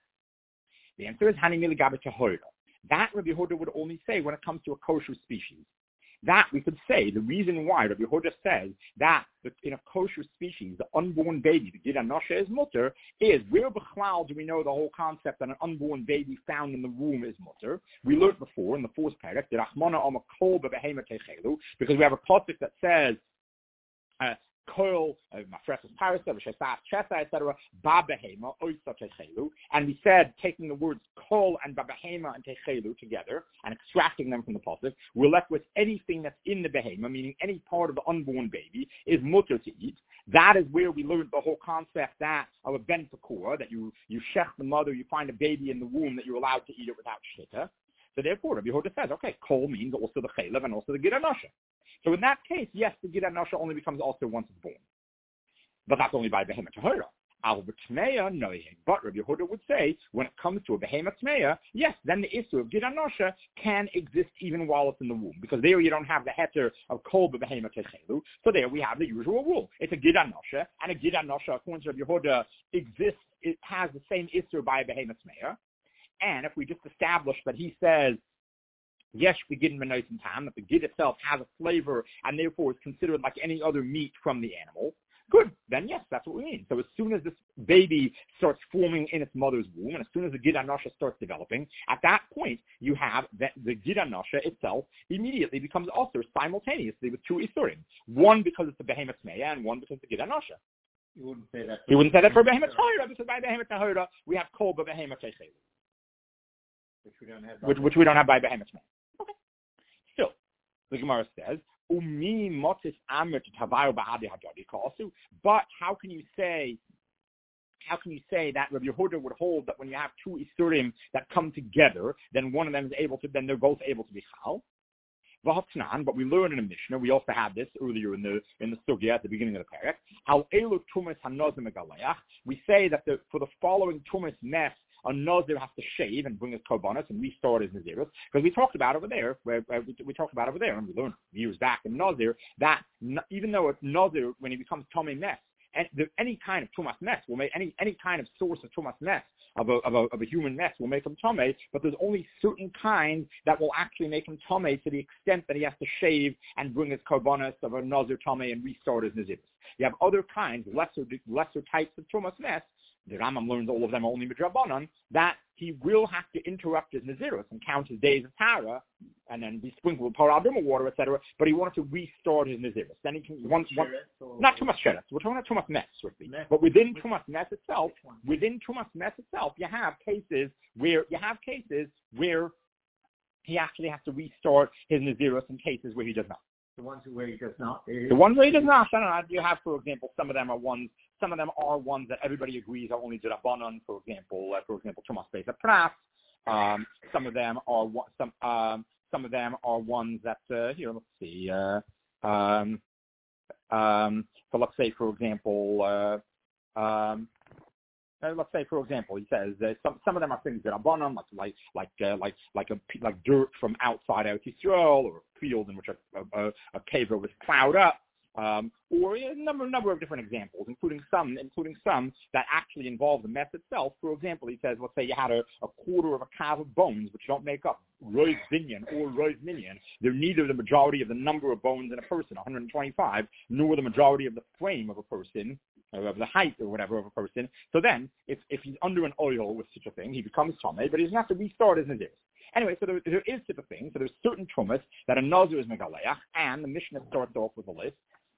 The answer is Hani Miligabe Tahorda. That Rabbi Yehuda would only say when it comes to a kosher species. That we could say the reason why Rabbi Yehuda says that in a kosher species, the unborn baby, the Gid HaNasha is mutter, is where b'chlal do we know the whole concept that an unborn baby found in the womb is mutter. We learned before in the fourth parak that Achmana Ama Kol B'Behema Techelu, because we have a pasuk that says uh, Kol Mafreses Parasa V'Shesas Chesa et cetera Ba Behema Oisa Techelu, and we said taking the words Kol and Ba Behema and Techelu together and extracting them from the pasuk, we're left with anything that's in the behema, meaning any part of the unborn baby is mutter to eat. That is where we learned the whole concept that of a ben pakor, that you you shech the mother, you find a baby in the womb that you're allowed to eat it without shita. So therefore, Rabbi Yehuda says, okay, Kol means also the chaylev and also the Gid HaNasha. So in that case, yes, the Gid HaNasha only becomes also once it's born. But that's only by Behema Tahora. Al B'Tmeya, no, but Rabbi Yehuda would say, when it comes to a Behema Tmeya, yes, then the issue of Gid HaNasha can exist even while it's in the womb. Because there you don't have the heter of Kol B'Behema Techelu. So there we have the usual rule. It's a Gid HaNasha, and a Gid HaNasha, according to Rabbi Yehuda, exists, it has the same issue by Behema Tmeya. And if we just establish that he says, yes, we get in Menois and Tam, that the Gid itself has a flavor and therefore is considered like any other meat from the animal, good, then yes, that's what we mean. So as soon as this baby starts forming in its mother's womb, and as soon as the Gid HaNasha starts developing, at that point, you have that the Gid HaNasha itself immediately becomes also simultaneously with two Isurim. One because it's the Behemoth Tmeya, and one because it's the Gid HaNasha. You wouldn't say that. You wouldn't say that for Behemoth Tahora, because by Behemoth Tahora, we have Kol Behemoth Techelu. Which we don't have. Which, which we don't have by Behemoth Tmeya. Okay. Still, the Gemara says, Umi motis amr tavayu ba'adi hadadi kasu. But how can you say, how can you say that Rabbi Yehuda would hold that when you have two isurim that come together, then one of them is able to, then they're both able to be chal? But we learned in a Mishnah, we also had this earlier in the in the sugya at the beginning of the parak. Al elu tumas hanozim megaleach. We say that the, for the following tumas nes, a Nazir has to shave and bring his korbanos and restart his Nazirus. Because we talked about over there, where, where we, we talked about over there, and we learned years back in Nazir, that n- even though it's Nazir, when he becomes Tomei Mes, and the, any kind of Tumas Mes will make, any any kind of source of Tumas Mes, of a, of a, of a human mess will make him Tomei, but there's only certain kinds that will actually make him Tomei to the extent that he has to shave and bring his korbanos of a Nazir Tomei and restart his Nazirus. You have other kinds, lesser lesser types of Tumas Mes. The Rambam learns all of them only midrabanan, that he will have to interrupt his Nazirus and count his days of Tara, and then be sprinkled with paraduma water, et cetera. But he wanted to restart his Nazirus. Then he can once, once not too much sheretz. We're talking about too much mess, strictly. But within too much mess itself, within too much mess itself, you have cases where you have cases where he actually has to restart his Nazirus, and cases where he does not. The ones where he does not. The ones where he does not. I don't know. You have, for example, some of them are ones. Some of them are ones that everybody agrees are only D'Rabbanan. For example, uh, for example, Tumas Beis HaPras. Um, some of them are some. Um, some of them are ones that uh, here. Let's see. Uh, um, um, so let's say, for example. Uh, um, Uh, let's say, for example, he says uh, some some of them are things that are bonim, like like like uh, like like a like dirt from outside Eretz Yisrael, or a field in which a a, a caver was plowed up, um, or a number number of different examples, including some including some that actually involve the mess itself. For example, he says, let's say you had a, a quarter of a calf of bones, which don't make up roiz binyan or roiz minyan. They're neither the majority of the number of bones in a person, one hundred twenty-five, nor the majority of the frame of a person, of the height or whatever of a person. So then, if if he's under an oil with such a thing, he becomes Tomei, but he doesn't have to restart his Nazirus. Anyway, so there, there is such a thing. So there's certain Tumas that a Nazir is Megaleach, and the Mishnah starts off with a list.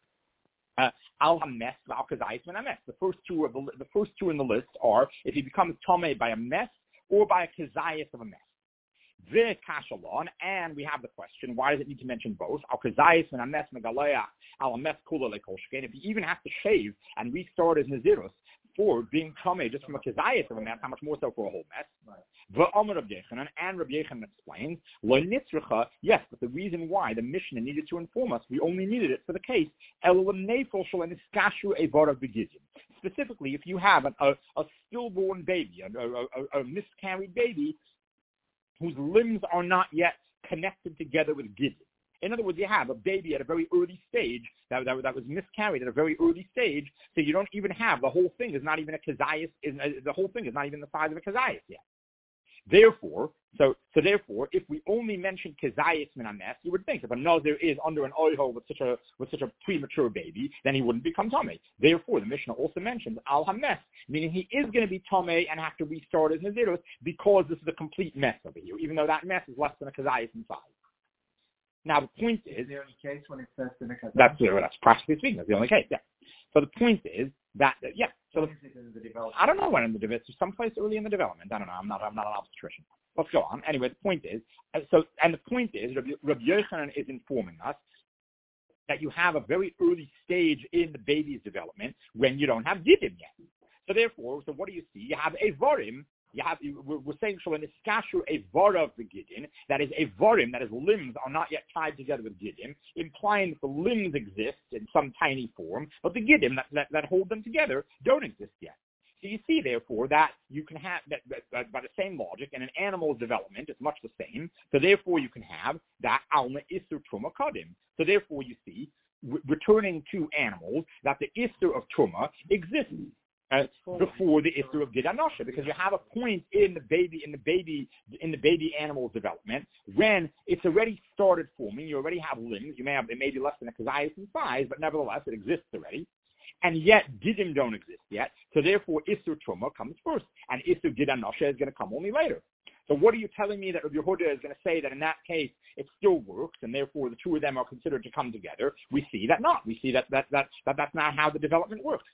Al Hames, Al Kazayis, and Hames. The first two of the the first two in the list are if he becomes Tomei by a mess or by a Kazayis of a mess. The Kashalon, and we have the question, why does it need to mention both? Al Kazayis and Hames Megaleach, Al Hames Kula Lekoshken. If he even has to shave and restart his Nazirus, for being Tomei just from a Kazayas of a mess, how much more so for a whole mess? Right. V'Amar Rabbi Yechanan, and Rabbi Yechanan explains, Lo Nitzricha, yes, but the reason why the Mishnah needed to inform us, we only needed it for the case, Elam Nefel Shal Niskashu Evara Begizim. Specifically, if you have an, a, a stillborn baby, a, a, a, a miscarried baby, whose limbs are not yet connected together with Gizim. In other words, you have a baby at a very early stage that, that, that was miscarried at a very early stage, so you don't even have, the whole thing is not even a kazayas, is, uh, the whole thing is not even the size of a kazayas yet. Therefore, so so therefore, if we only mention kazayas minames, you would think if a nazir is under an oiho with such a with such a premature baby, then he wouldn't become tamei. Therefore, the Mishnah also mentions al hames, meaning he is going to be tamei and have to restart his nazirus because this is a complete mess over here, even though that mess is less than a kazayas in size. Now the point is, is the only case when it says in a kazayas? That's uh, that's practically speaking, that's the only case. Yeah. So the point is that uh, yeah. So the, in the development? I don't know when in the development. Someplace early in the development. I don't know. I'm not. I'm not an obstetrician. Let's go on. Anyway, the point is. Uh, so and the point is, Rabbi, Rabbi Yochanan is informing us that you have a very early stage in the baby's development when you don't have gidim yet. So therefore, so what do you see? You have a vorim. You have, we're, we're saying, so an iskashu, a vara of the gidin, that is a vorim, that is limbs are not yet tied together with gidin, implying that the limbs exist in some tiny form, but the gidin that, that, that hold them together don't exist yet. So you see, therefore, that you can have, that, that, that by the same logic, in an animal's development, it's much the same, so therefore you can have that alma isur truma kadim. So therefore you see, re- returning to animals, that the isur of truma exists. Uh, before the issue of Gidanosha, because you have a point in the baby, in the baby, in the baby animal's development when it's already started forming. You already have limbs. You may have, it may be less than a kazayas in size, but nevertheless it exists already. And yet Gidim don't exist yet. So therefore Isur Truma comes first, and Isur Gidanosha is going to come only later. So what are you telling me that Rabbi Yehuda is going to say that in that case it still works, and therefore the two of them are considered to come together? We see that not. We see that that that, that that's not how the development works.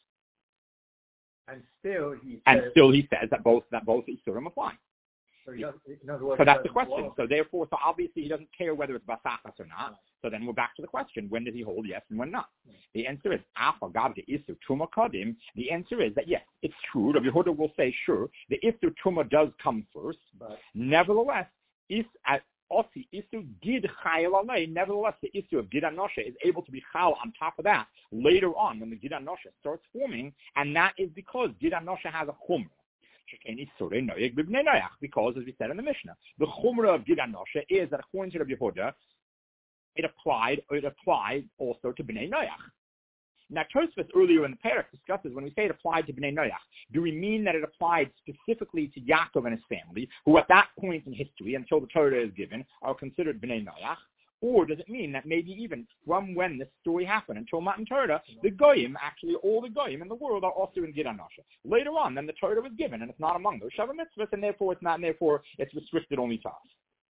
And still he says, and still he says that both that both Isurim apply. So, he in other words, so that's the question. So therefore, so obviously he doesn't care whether it's basachas or not. So then we're back to the question: when does he hold yes and when not? The answer is Afa Gavde Isur Truma Kadim. The answer is that yes, it's true. Rabbi Yehuda will say sure the Isur Truma does come first, but nevertheless, is at Ossi Isur Gid Chayil Alei. Nevertheless, the Isur of Gid Anosha is able to be Chal on top of that later on when the Gid Anosha starts forming, and that is because Gid Anosha has a chumrah. Because, as we said in the Mishnah, the chumrah of Gid Anosha is that according to Rabbi Yehuda, it applied, it applied also to Bnei Noach. Now, Tosfos earlier in the parak discusses when we say it applied to Bnei Noach, do we mean that it applied specifically to Yaakov and his family, who at that point in history, until the Torah is given, are considered Bnei Noach? Or does it mean that maybe even from when this story happened until Matan Torah, the Goyim, actually all the Goyim in the world are also in Gid Anosha? Later on, then the Torah was given, and it's not among those Shavah Mitzvahs, and therefore it's not, and therefore it's restricted only to us.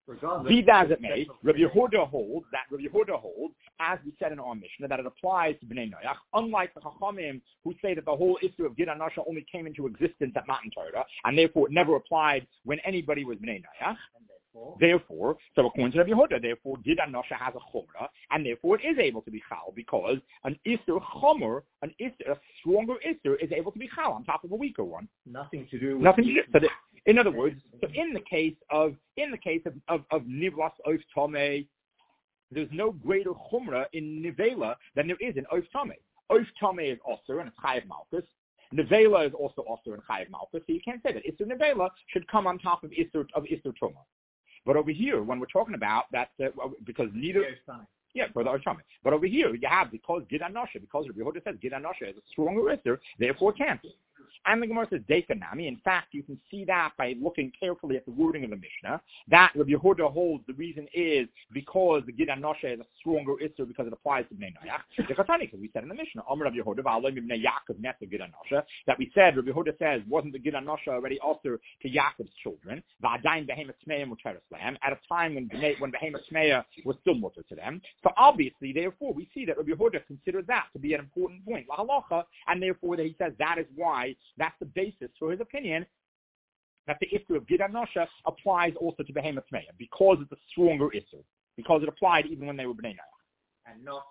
Be that as it may, Rabbi Yehuda holds that Rabbi Yehuda holds, as we said in our Mishnah, that it applies to Bnei Noach, unlike the Chachamim who say that the whole issue of Gid Anosha only came into existence at Matan Torah, and therefore it never applied when anybody was Bnei Noach. Therefore, so according to Rabbi Yehuda, therefore Gid Anosha has a chumrah, and therefore it is able to be chal because an isur chomer, an isur, a stronger isur, is able to be chal on top of a weaker one. Nothing to do with nothing to do. So the, in other words, so in the case of in the case of of, of nivlas oif tomei, there's no greater chumrah in nivela than there is in oif tomei. Oif tomei is osur and it's chayav malchus. Nevela is also osur and chayav malchus. So you can't say that isur nevela should come on top of isur of isur truma. But over here, when we're talking about that, uh, because neither, yeah, for the Oshame. But over here, you have because Gid Anosha, because Rabbi Yehuda says Gid Anosha is a stronger isser, therefore can't. And the Gemara says Dekanami. In fact, you can see that by looking carefully at the wording of the Mishnah. That Rabbi Yehuda holds the reason is because the Gid Anosha is a stronger isser because it applies to Bnei Noach. Because we said in the Mishnah, Amar Rabbi Yehuda v'aloi mibnei Yaakov net the Gid Anosha, that we said Rabbi Yehuda says wasn't the Gid Anosha already also to Yaakov's children? V'adayin behemoth Tmeya muteres lehem, at a time when when behemoth Tmeya was still mutter to them. So obviously, therefore, we see that Rabbi Yehuda considered that to be an important point, la halacha, and therefore that he says that is why. That's the basis for his opinion that the issue of Gid Anosha applies also to Behemoth Tmeya because it's a stronger issue, because it applied even when they were Bnei Noach. And not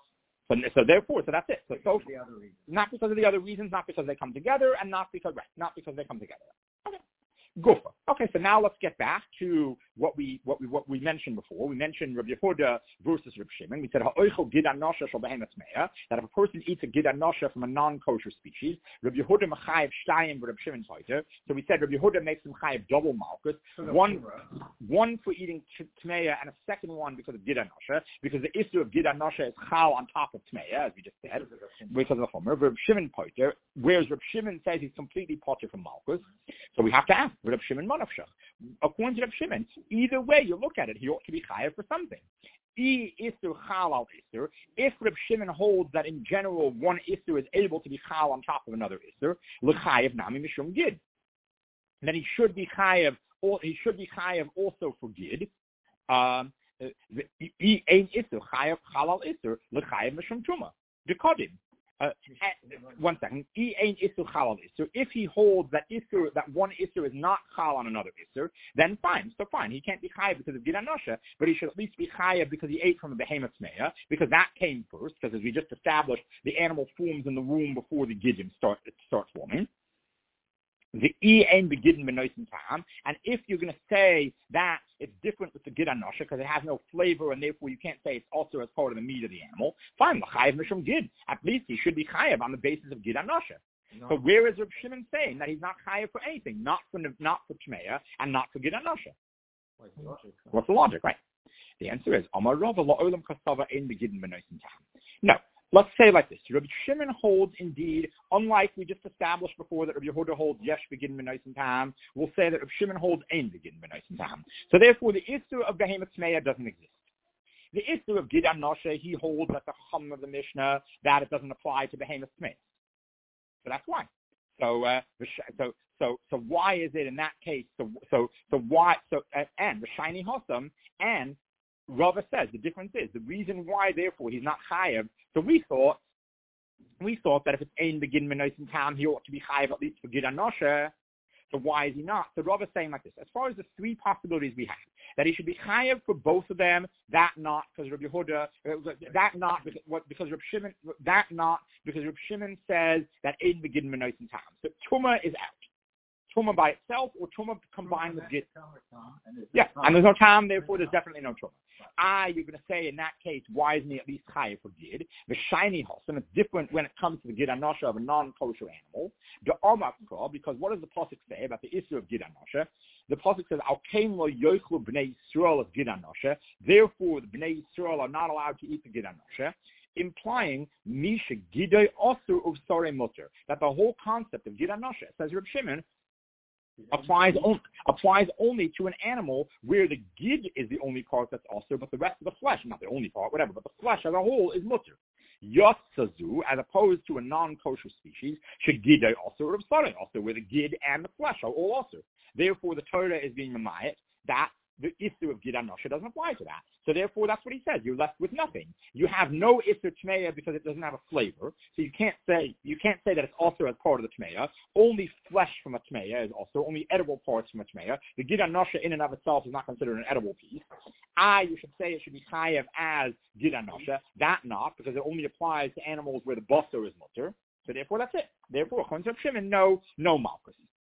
So, so therefore, so that's it. So, so the other reasons. Not because of the other reasons, not because they come together, and not because right, not because they come together. Okay. Gufa. Okay, so now let's get back to what we what we what we mentioned before. We mentioned Rabbi Yehuda versus Rabbi Shimon. We said ha'oichel gid anosha shel behemoth meya, that if a person eats a gid anosha from a non-kosher species, Rabbi Yehuda mechayev shtayim, Rabbi Shimon heute. So we said Rabbi Yehuda makes him chayev double malchus, one one for eating tmeya and a second one because of gid anosha, because the issue of gid anosha is chal on top of tmeya, as we just said, because of the chomer. Rabbi Shimon heute, whereas Rabbi Shimon says he's completely potter from malchus, so we have to ask. Reb Shimon Manavshach. According to Reb Shimon, either way you look at it, he ought to be chayav for something. I isur chal al isur. If Reb Shimon holds that in general one isur is able to be chal on top of another isur, l'chayav nami mishum gid. Then he should be chayav. He should be chayav also for gid. Um, I ein isur chayav chal al isur l'chayav mishum truma. Dekodim. Uh, one second. E ain't isur chal al isur. If he holds that isur, that one isur is not chal on another isur, then fine. So fine. He can't be chayav because of gid anosha, but he should at least be chayav because he ate from a behemoth meya, because that came first. Because as we just established, the animal forms in the womb before the gidim start start forming. The e ain begidin benoisim tam, and if you're going to say that it's different with the gid anosha because it has no flavor and therefore you can't say it's also as part of the meat of the animal, fine, l'chayev mishum gid. At least he should be chayev on the basis of gid anosha. No. So where is Reb Shimon saying that he's not chayev for anything, not for not for tmeya and not for gid anosha? What's the logic? What's the logic, right? The answer is Amar Rava la'olam kasava ein begidin benoisim tam. No. Let's say like this. Rabbi Shimon holds indeed, unlike we just established before that Rabbi Yehuda holds yesh begin b'noisim tam, we'll say that Rabbi Shimon holds ein begin b'noisim tam. So therefore the issue of behemoth tmeya doesn't exist. The issue of gid anosha, he holds at the chum of the Mishnah that it doesn't apply to behemoth tmeya. So that's why. So uh, so so so why is it in that case? So so so why? So uh, and the shiny hossam and Rava says the difference is the reason why, therefore, he's not chayav. So we thought, we thought that if it's ein begin b'noisim tam, he ought to be chayav at least for gid anosha. So why is he not? So Rava's saying like this: as far as the three possibilities we have, that he should be chayav for both of them, that not because Rabbi Yehuda, that not because what because Rabbi Shimon, that not because Rabbi Shimon says that ein begin b'noisim tam. So Tuma is out. Tuma by itself or Tuma combined with gid. Yeah, and there's no tam, therefore there's definitely no Tuma. Ah, you're going to say in that case, why isn't he at least chayav for gid? The shiny hossam, it's different when it comes to the gid anosha of a non-kosher animal. The omakra, because what does the pasuk say about the issue of gid anosha? The pasuk says, "Al kain lo yochlu bnei Yisrael of gid anosha." Therefore, the bnei Yisrael are not allowed to eat the gid anosha, implying misha gidei osur of sore mutter, that the whole concept of gid anosha, says Reb Shimon, applies only, applies only to an animal where the gid is the only part that's also, but the rest of the flesh, not the only part, whatever, but the flesh as a whole is mutter. Yotzazu, as opposed to a non-kosher species, should gidei also or absare, also where the gid and the flesh are all also. Therefore, the Torah is being mamayit that the issue of gid anosha doesn't apply to that. So therefore, that's what he says. You're left with nothing. You have no issue tmeya because it doesn't have a flavor. So you can't say you can't say that it's also as part of the tmeya. Only flesh from a tmeya is also only edible parts from a tmeya. The gid anosha in and of itself is not considered an edible piece. I, you should say it should be chayav as gid anosha. That not because it only applies to animals where the basar is mutter. So therefore, that's it. Therefore, according to Shimon, no, no malchus.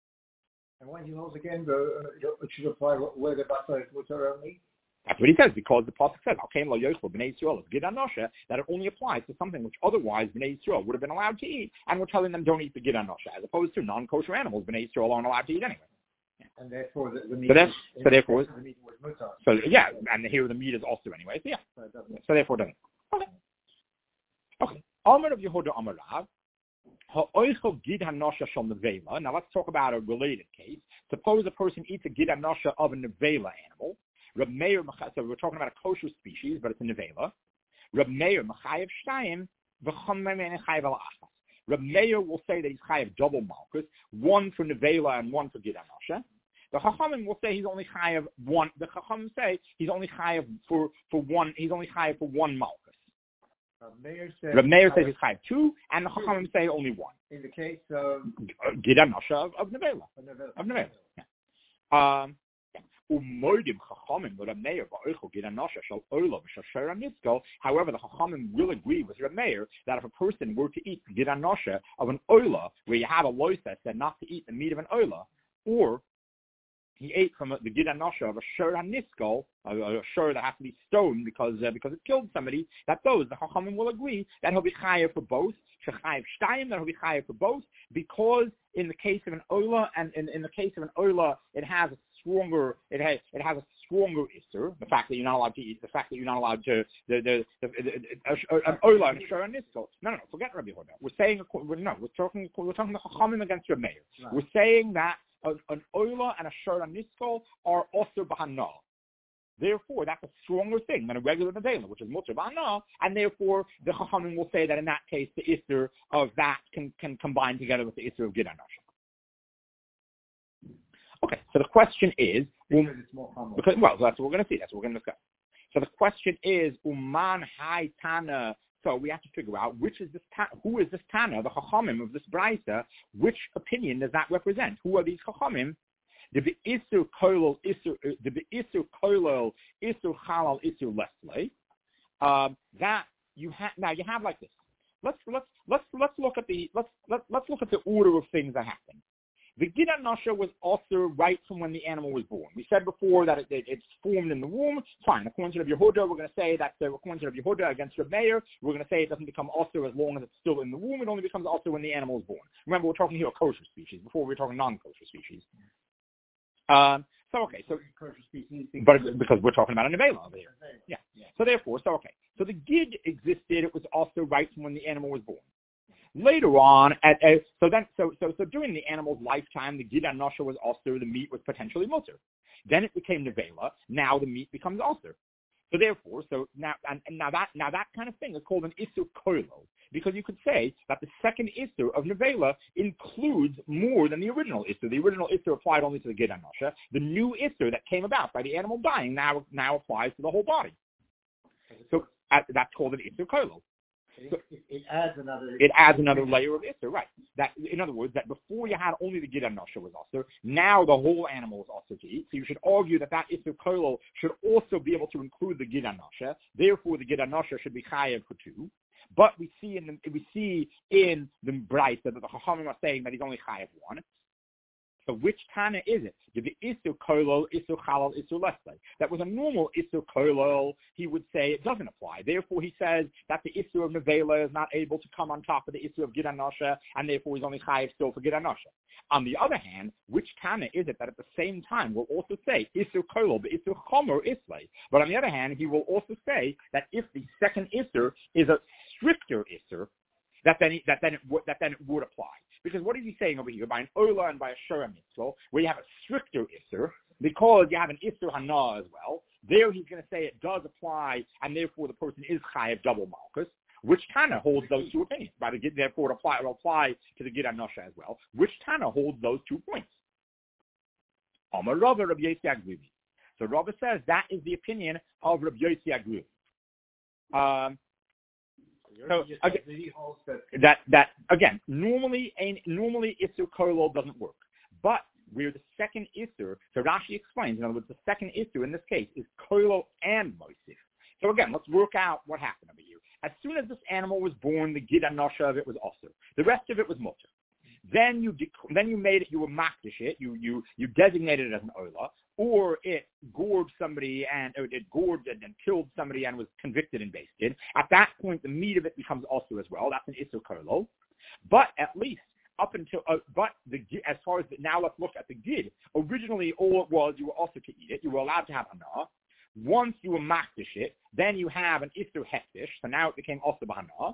And when he holds again, the, uh, it should apply where the basar is mutter only? That's what he says, because the pasuk says, "Al kain lo yochlu b'nei Yisrael gid anosha," that it only applies to something which otherwise b'nei Yisrael would have been allowed to eat, and we're telling them don't eat the gid anosha, as opposed to non-kosher animals b'nei Yisrael aren't allowed to eat anyway. Yeah. And therefore, the, the meat. So, that's, is, so therefore, the meat was mutter. So yeah, and here the meat is also anyway. So yeah, so, it doesn't. so therefore, it doesn't. Okay. Okay. Amar of Yehuda Amar Rav. Now let's talk about a related case. Suppose a person eats a gid anosha of a nevela animal. Reb Meir, so we're talking about a kosher species, but it's a nevela. Reb Meir mechayev shtayim v'chomem and chayev al achas. Reb Meir will say that he's chayev double malchus, one for nevela and one for gid anosha. The chachamim will say he's only chayev one. The chachamim say he's only chayev for for one. He's only chayev for one malchus. Reb Meir says he's chayev two, and the chachamim say only one. In the case of gid anosha of, of nevela. Of nevela. Yeah. Um, umodim chachamim Rav Meir ba'oichel gid anosha shel ola v'shasher aniskol. However, the chachamim will agree with Rav Meir that if a person were to eat gid anosha of an ola, where you have a lois that said not to eat the meat of an ola, or he ate from a, the gid anosha of a shur haniskol, a, a shur that has to be stoned because uh, because it killed somebody, that those, the chachamim will agree that he'll be chayav for both, shechayav shtayim, that he'll be chayav for both, because in the case of an ola, and in, in the case of an ola, it has a stronger, it has it has a stronger issur, the fact that you're not allowed to eat, the fact that you're not allowed to, the, the, the, the, the an ola and a shur haniskol. No, no, no, forget Rabbi Yehuda. We're saying, we're, no, we're talking, we're talking the chachamim against Rav Meir. Right. We're saying that an oila and a shur haniskol are also b'hana. Therefore, that's a stronger thing than a regular nevela, which is mutter b'hana, and therefore the chachamim will say that in that case the issur of that can, can combine together with the issur of gid anosha. Okay, so the question is, because um, it's more common. Because, well, that's what we're going to see. That's what we're going to discuss. So the question is, uman hai tana. So we have to figure out which is this ta- who is this Tana, the Chachamim of this Braisa, which opinion does that represent? Who are these Chachamim? The Be'isur Kolol, the Be'isur Kolol, Isur Chalal, Isur Leslie. Um, that you have now. You have like this. Let's let's let's let's look at the let's let, let's look at the order of things that happen. The gid anosha was also right from when the animal was born. We said before that it, it, it's formed in the womb. Fine. According to Rabbi Yehuda, we're going to say that uh, according to Rabbi Yehuda against Rav Meir, we're going to say it doesn't become also as long as it's still in the womb. It only becomes also when the animal is born. Remember, we're talking here kosher species. Before we were talking non-kosher species. Um, so okay, so kosher species, but because we're talking about a nevela over here. Yeah. yeah. So therefore, so okay. So the gid existed. It was also right from when the animal was born. Later on, at uh, so then so so so during the animal's lifetime, the gid anosha was also, the meat was potentially mutter. Then it became nevela. Now the meat becomes also. So therefore, so now and, and now that now that kind of thing is called an issur koilo, because you could say that the second issur of nevela includes more than the original issur. The original issur applied only to the gid anosha. The new issur that came about by the animal dying now now applies to the whole body. So uh, that's called an issur koilo. So it, it adds another. It adds another layer of issur, right? That, in other words, that before you had only the gid anosha was also, now the whole animal is also to eat. So you should argue that that issur koilo should also be able to include the gid anosha. Therefore, the gid anosha should be chayav for two. But we see in the we see in the Braisa that the chachamim are saying that he's only chayav one. So which Tana is it? The Isur Kolol, Isur Chalal, Isur Leslie. That was a normal Isur Kolol, he would say it doesn't apply. Therefore, he says that the Isur of Nevela is not able to come on top of the Isur of Gid Anosha, and therefore he's only chayav still for Gid Anosha. On the other hand, which Tana is it that at the same time will also say Isur Kolol, but Isur Chomer Islay? But on the other hand, he will also say that if the second Isur is a stricter Isur, that then, he, that, then it w- that then it would apply. Because what is he saying over here? By an ola and by a shura mitzvah, where you have a stricter issur, because you have an issur hana as well, there he's going to say it does apply, and therefore the person is chayav double malchus, which Tana holds those two opinions. By the therefore it will apply, it will apply to the gid anosha as well, which Tana holds those two points. Amar Rava Rabbi Yossi Agrivi. So Rava says that is the opinion of Rabbi Yossi Agrivi. Um, So again, that that again normally a, normally issur kolol doesn't work, but where the second issur, so Rashi explains, in other words, the second issur in this case is kolol and moisif. So again, let's work out what happened over here. As soon as this animal was born, the gid anosha of it was also. The rest of it was mutter. Then you dec- then you made it, you were makdish it, you you you designated it as an ola, or it gored somebody and or it gored and, and killed somebody and was convicted and basted. At that point, the meat of it becomes also as well. That's an issur kolol. But at least up until, uh, but the as far as the, now let's look at the gid. Originally, all it was, you were also to eat it. You were allowed to have hana. Once you were makdish it, then you have an issur hektish. So now it became also b'hana.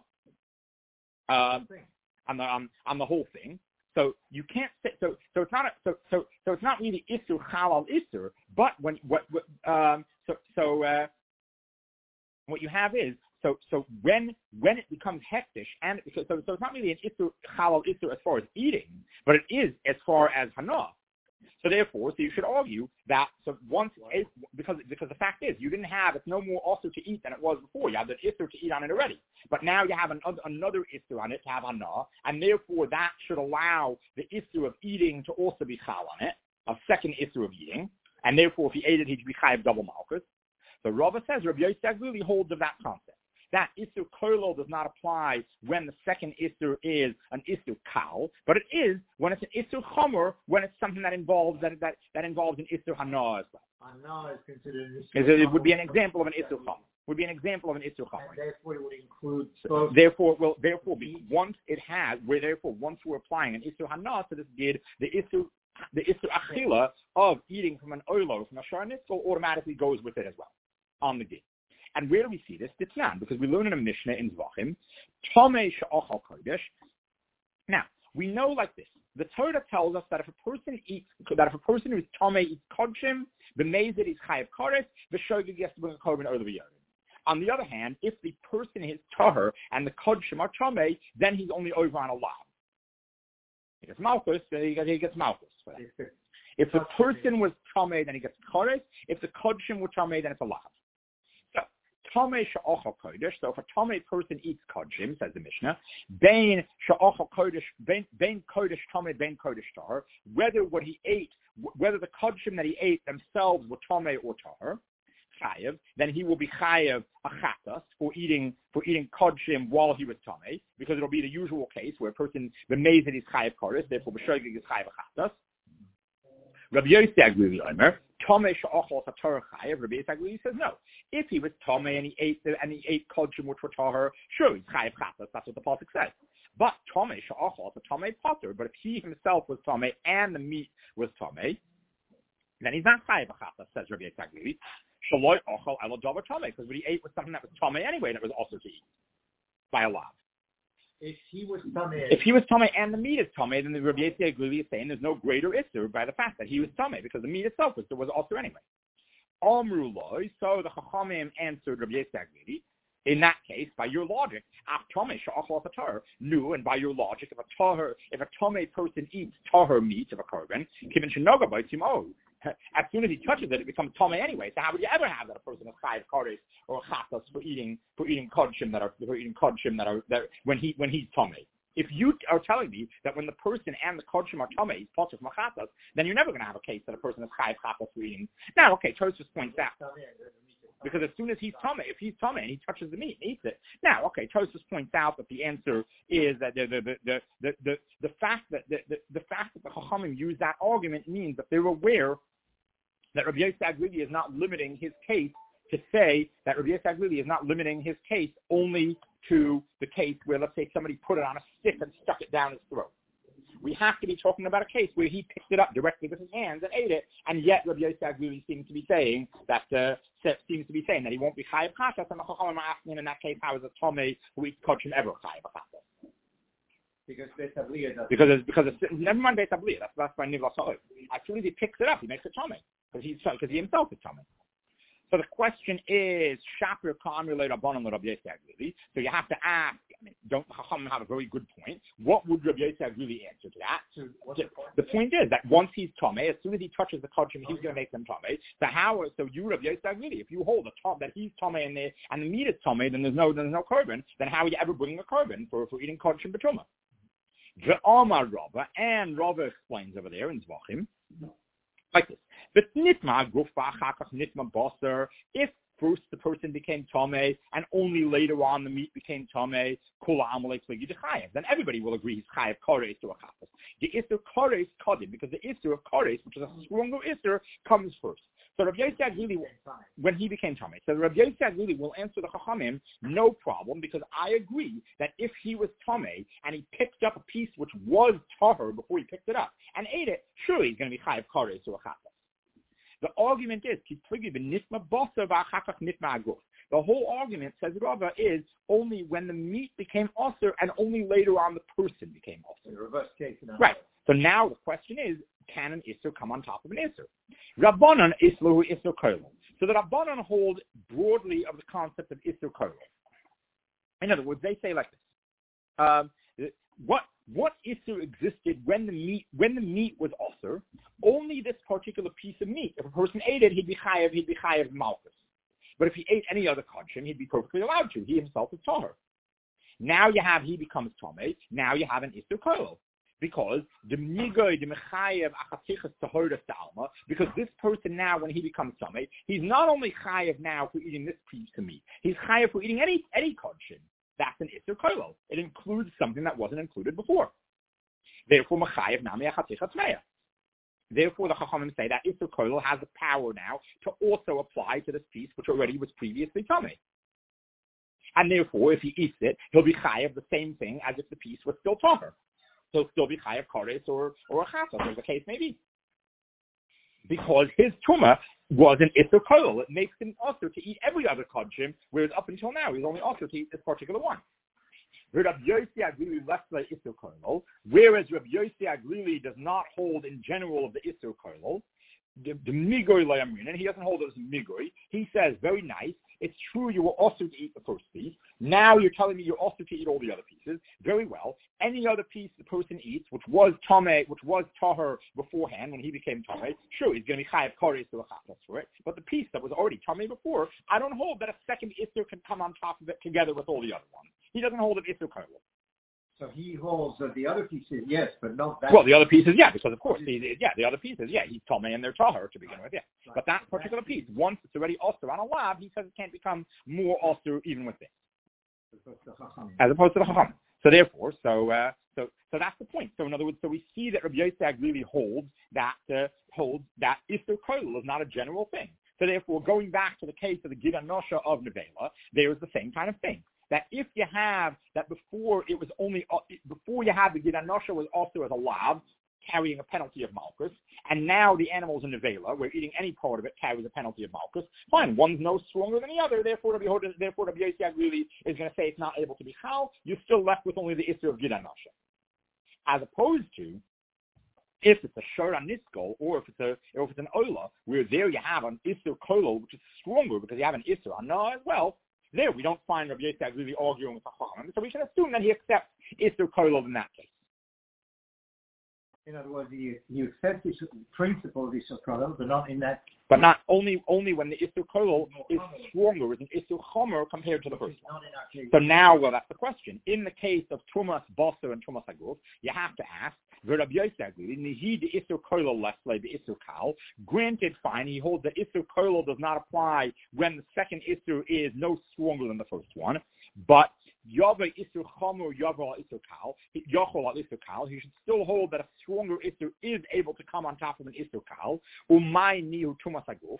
Um, on the on, on the whole thing. So you can't say so. So it's not a, so so so it's not really issur halal issur. But when what, what um so so uh, what you have is so so when when it becomes hektish and it, so so it's not really an issur halal issur as far as eating, but it is as far as hana. So therefore, so you should argue that so once because because the fact is you didn't have it's no more also to eat than it was before. You have the issur to eat on it already, but now you have an, another issur on it to have hana, and therefore that should allow the issur of eating to also be chal on it, a second issur of eating, and therefore if he ate it, he'd be chayav double malchus. So Rava says Rabbi Yosef really holds of that concept. That Isur Koilo does not apply when the second Isur is an Isur Kal, but it is when it's an Isur Chomer, when it's something that involves that that, that involves an Isur Hana as well. Hana is considered an Isur Chomer. It would be an example of an Isur Chomer. Would be an example of an Isur Chomer. And therefore it would include both. Therefore, well, therefore, once it has, where therefore once we're applying an Isur Hana to this gid, the Isur the Isur Achila of eating from an oilo, from a sharnitzel, automatically goes with it as well on the gid. And where do we see this? Ditnan, because we learn in a Mishnah in Zvachim, Tomei she'achal kodesh. Now, we know like this. The Torah tells us that if a person eats, that if a person who is Tomei eats kodshim, b'mezid is chayav kares, v'shogeg has to bring a korban over the yorim. On the other hand, if the person is tahor and the kodshim are Tomei, then he's only over on a lav. He gets malchus, he gets, he gets malchus. If the person was Tomei, then he gets kares. If the kodshim were Tomei, then it's a lav. Tomei she'achal kodesh. So if a Tomei person eats kodshim, says the Mishnah, bein she'achal kodesh, bein bein kodesh Tomei, bein kodesh tahor. Whether what he ate, whether the kodshim that he ate themselves were Tomei or tahor, chayav, then he will be chayav achatas for eating for eating kodshim while he was Tomei, because it'll be the usual case where a person b'mezid is chayav kodesh, therefore b'shogeg is chayav achatas. Rabbi Yosef Aglili Omer, Tomei she'achal sator chayav. Rabbi Yosef Aglili says no. If he was Tomei and he ate the, and he ate kodshim which were tahor, sure, he's chayav chatas. That's what the pasuk says. But Tomei she'achal, it's a Tomei potter. But if he himself was Tomei and the meat was Tomei, then he's not chayav chatas, says Rabbi Yosef Aglili. Shaloi achal elo davar Tomei, because what he ate was something that was Tomei anyway, that was also to eat by a lav. If he was Tomei, if he was Tomei and the meat is Tomei, then the Rabbi Yosef Aglili is saying there's no greater issur by the fact that he was Tomei, because the meat itself was, was also anyway. Amru loy, so the Chachamim answered Rabbi Yosef Aglili, in that case, by your logic, af Tomei she'achal sator, no, and by your logic, if a tahor, if a Tomei person eats tahor meat of a korban, kiven shenoga b'tzim oh, as soon as he touches it, it becomes Tomei anyway. So how would you ever have that a person is chayav kares or chatas for eating for eating kodshim that are for eating kodshim that are that when he when he's Tomei? If you are telling me that when the person and the kodshim are Tomei, he's potter from chatas, then you're never going to have a case that a person is chayav chatas for eating. Now, okay, Tosfos points out, because as soon as he's Tomei, if he's Tomei and he touches the meat and eats it, now, okay, Tosfos points out that the answer is that the the the the the, the fact that the, the the fact that the Chachamim use that argument means that they're aware that Rabbi Yosef Aglili is not limiting his case to say that Rabbi Yosef Aglili is not limiting his case only to the case where, let's say, somebody put it on a stick and stuck it down his throat. We have to be talking about a case where he picked it up directly with his hands and ate it, and yet Rabbi Yosef Aglili seems to be saying that uh, seems to be saying that he won't be chayav chashas, and the Chachamim are asking him in that case, how is a Tomei who eats kodshim ever chayav chashas? Because Beis Abliya doesn't. Because it's, because it's, never mind Beis Abliya, that's that's by Nivla Sa'od. As soon as he picks it up, he makes it Tomei, because he's because he himself is Tomei. So the question is, Shapir Ka'amir Le'Rabbanan L'Rabbi Yosef Aglili. So you have to ask, I mean, don't Chachamim have a very good point. What would Rabbi Yosef Aglili answer to that? So the, the, point? the point is that once he's Tomei, as soon as he touches the kodshim, he's oh, going to make them Tomei. So how? So you, Rabbi Yosef Aglili, if you hold a top that he's Tomei and the and the meat is Tomei, then there's no there's no korban. Then how are you ever bringing a korban for for eating kodshim b'truma? Ve'amar Rava, and Rava explains over there in Zvachim like this. But nitma gufa chakach nitma baser. If first the person became Tomei and only later on the meat became Tomei, kula amalek legidechayev, then everybody will agree he's chayev kares to a chapas. The isur kares kadim, because the isur of kares, which is a stronger isur, comes first. So Rabbi Yosef Aglili, when he became Tomei, so Rabbi Yosef Aglili will answer the Chachamim, no problem, because I agree that if he was Tomei and he picked up a piece which was tahor before he picked it up and ate it, surely he's going to be chayav kares to a chapas. The argument is, the whole argument, says Rava, is only when the meat became osir and only later on the person became osir. In reverse case. Right. So now the question is, can an isur come on top of an isur? Rabbanan islu isur koilo. So the Rabbanan hold broadly of the concept of isur koilo. In other words, they say like this. Um, what what isur existed when the meat when the meat was osir? Only this particular piece of meat. If a person ate it, he'd be chayav, he'd be chayav malchus. But if he ate any other kodshim, he'd be perfectly allowed to. He himself is tahor. Now you have, he becomes tomei. Now you have an isur koilo. Because the migoy, the mechayev achatichas tahodas ta'alma, because this person now, when he becomes tamei, he's not only chayev now for eating this piece of meat, he's chayev for eating any any kodshin. That's an isur kolo. It includes something that wasn't included before. Therefore, mechayev nami achatichas meya. Therefore, the Chachamim say that isur kolo has the power now to also apply to this piece which already was previously tamei. And therefore, if he eats it, he'll be chayev the same thing as if the piece was still tamer. He'll still be chayav kares or or a chasas, as the case may be, because his tumah was an isur kol. It makes him also to eat every other kodshim, whereas up until now he's only also to eat this particular one. Rabbi Yossi Aglili left the isur kol, whereas Rabbi Yossi Aglili does not hold in general of the isur kol. The, the migoy layamrin, and he doesn't hold it as migoy. He says, very nice. It's true you were also to eat the first piece. Now you're telling me you're also to eat all the other pieces. Very well. Any other piece the person eats, which was tamei, which was tahor beforehand when he became tamei, sure, he's going to be chayav kares to the chafas for it. But the piece that was already tamei before, I don't hold that a second isur can come on top of it together with all the other ones. He doesn't hold an isur kol. So he holds that the other pieces, yes, but not that. Well, the other pieces, yeah, because of course, the, yeah, the other pieces, yeah, he's tamei and they're tahor to begin with, yeah. Right. But that particular piece, once it's already also on a lab, he says it can't become more also even with this, as opposed to the chacham. So therefore, so uh, so so that's the point. So in other words, so we see that Rabbi Yosef really holds that uh, holds that isur kol is not a general thing. So therefore, going back to the case of the Gid Anosha of Nevela, there is the same kind of thing. That if you have, that before it was only, uh, before you had the Gid Anosha was also as a lav, carrying a penalty of malchus, and now the animals in Nevela, where eating any part of it carries a penalty of malchus, fine, one's no stronger than the other, therefore Rabbi Yehuda, therefore Rabbi Yosef really is going to say it's not able to be chal, you're still left with only the issue of Gid Anosha. As opposed to, if it's a shor niskol, or if it's a, or if it's an ola, where there you have an isur kolo, which is stronger because you have an isur anah as well. There we don't find Rabbi Yosef really arguing with the Chachamim, so we should assume that he accepts isur kolo in that case. In other words, you, you accept this principle of isur kolo, but not in that. But not only only when the isur kolo is stronger, is an isur chomer compared to the first one. So now, well, that's the question. In the case of tumas basar and tumas haguf, you have to ask. Rabbi Yosef, Nihi the isur kolo less like the isur kal. Granted, fine, he holds that isur kolo does not apply when the second isur is no stronger than the first one, but Yava isur chomer, Yava isur kal, Yochol al isur kal, he should still hold that a stronger isur is able to come on top of an isur kal, umay nihu tumas haguf.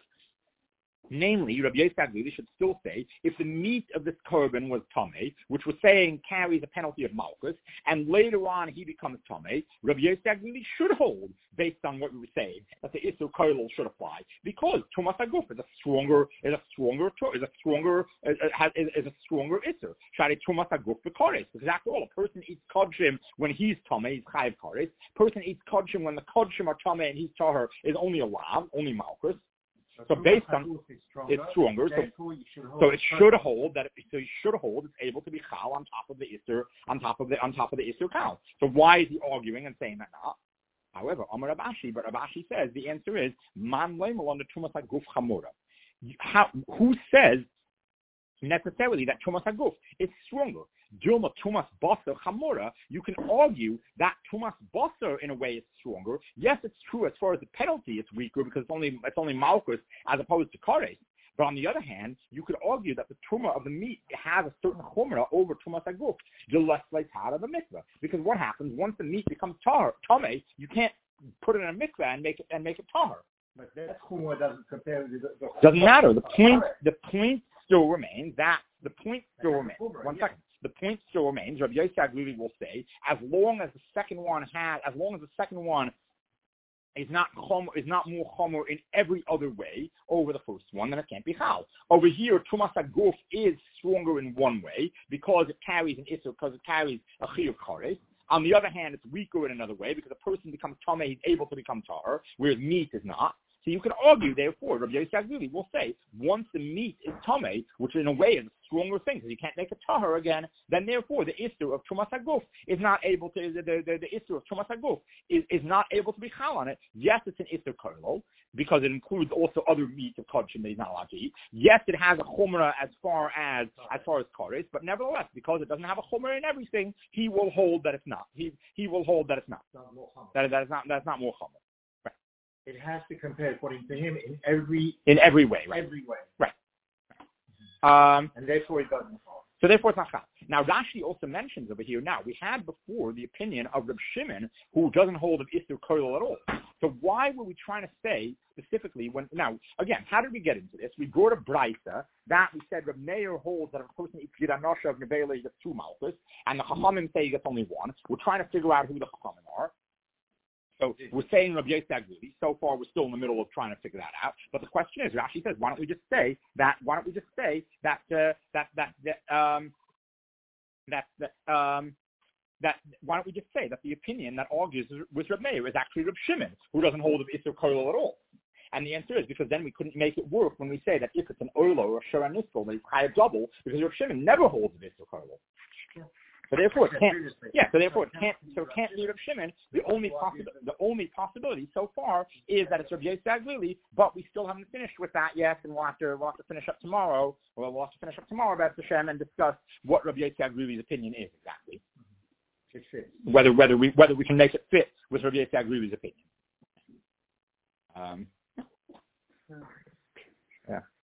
Namely, Rabbi Yosef Aglili should still say, if the meat of this korban was tamei, which we're saying carries a penalty of malchus, and later on he becomes tamei, Rabbi Yosef Aglili should hold, based on what we were saying, that the isur kol should apply, because tumas haguf is a stronger, is a stronger, is a stronger, is a, is a stronger isur. Shari tumas haguf b'kares, because after all, a person eats kodshim when he's tamei, he's chayav kares. Person eats kodshim when the kodshim are tamei and he's tahor is only a lav, only malchus. So based on it's stronger, so, so it should hold that. It, so you should hold it's able to be chal on top of the isur, on top of the on top of the isur kal. So why is he arguing and saying that not? However, Amar Rabashi, but Rabashi says the answer is man leimal on the tumas haguf chamora. How who says necessarily that tumas haguf is stronger? Dilma tumas basar chamora. You can argue that tumas basar in a way is stronger. Yes, it's true as far as the penalty, it's weaker because it's only it's only malchus as opposed to kares. But on the other hand, you could argue that the truma of the meat has a certain chumrah over tumas haguf, the less like out of a mikveh. Because what happens once the meat becomes tar tamei, you can't put it in a mikveh and make it and make it tar. But that chumrah doesn't compare with the, the doesn't matter. The point the point still remains that the point still remains. One second. The point still remains. Rabbi Yosef Aglili will say, as long as the second one has, as long as the second one is not chomer, is not more chomer in every other way over the first one, then it can't be chal. Over here, tumas haguf is stronger in one way because it carries an isur, because it carries a chiyuv kares. On the other hand, it's weaker in another way because a person becomes tamei, he's able to become tar, whereas meat is not. So you can argue, therefore, Rabbi Yosef Aglili will say, once the meat is tamei, which in a way is a stronger thing, because you can't make a tahar again, then therefore the issur of Trumas HaGuf is not able to, the, the, the, the issur of Trumas HaGuf is, is not able to be chal on it. Yes, it's an issur karlo, because it includes also other meats of kodshim that he's not allowed to eat. Yes, it has a chumrah as far as, as far as kares, but nevertheless, because it doesn't have a chumrah in everything, he will hold that it's not. He, he will hold that it's not. That, that is not, that's not more chumrah. It has to compare, according to him, in every in every way, right? Every way, right? Um, and therefore it doesn't fall. So therefore it's not chal. Now Rashi also mentions over here. Now we had before the opinion of Reb Shimon, who doesn't hold of Isur Koil at all. So why were we trying to say specifically when? Now again, how did we get into this? We brought a brisa that we said Reb Meir holds that if a person eats Gidanosha of Nevela, he gets two malchus, and the Chachamim say he gets only one. We're trying to figure out who the Chachamim are. So we're saying Rabbi Yosef Aglili. So far, we're still in the middle of trying to figure that out. But the question is, Rashi says, why don't we just say that? Why don't we just say that uh, that that that um, that that um, that? Why don't we just say that the opinion that argues with Reb Meir is actually Reb Shimon, who doesn't hold of Isur Koil at all? And the answer is because then we couldn't make it work when we say that if it's an Oilo or a Shara Niskol, that it's high double, because Reb Shimon never holds of Isur Koil. So therefore, it can't. Yeah. So therefore, it can't. So it can't be Reb Shimon. The only possibility, the only possibility so far is that it's Rabbi Yosef Aglili, but we still haven't finished with that yet, and we'll have to we'll have to finish up tomorrow. Or we'll have to finish up tomorrow about Hashem and discuss what Rabbi Yosef Aglili's opinion is exactly. It fits. Whether whether we whether we can make it fit with Rabbi Yosef Aglili's opinion. Um, yeah.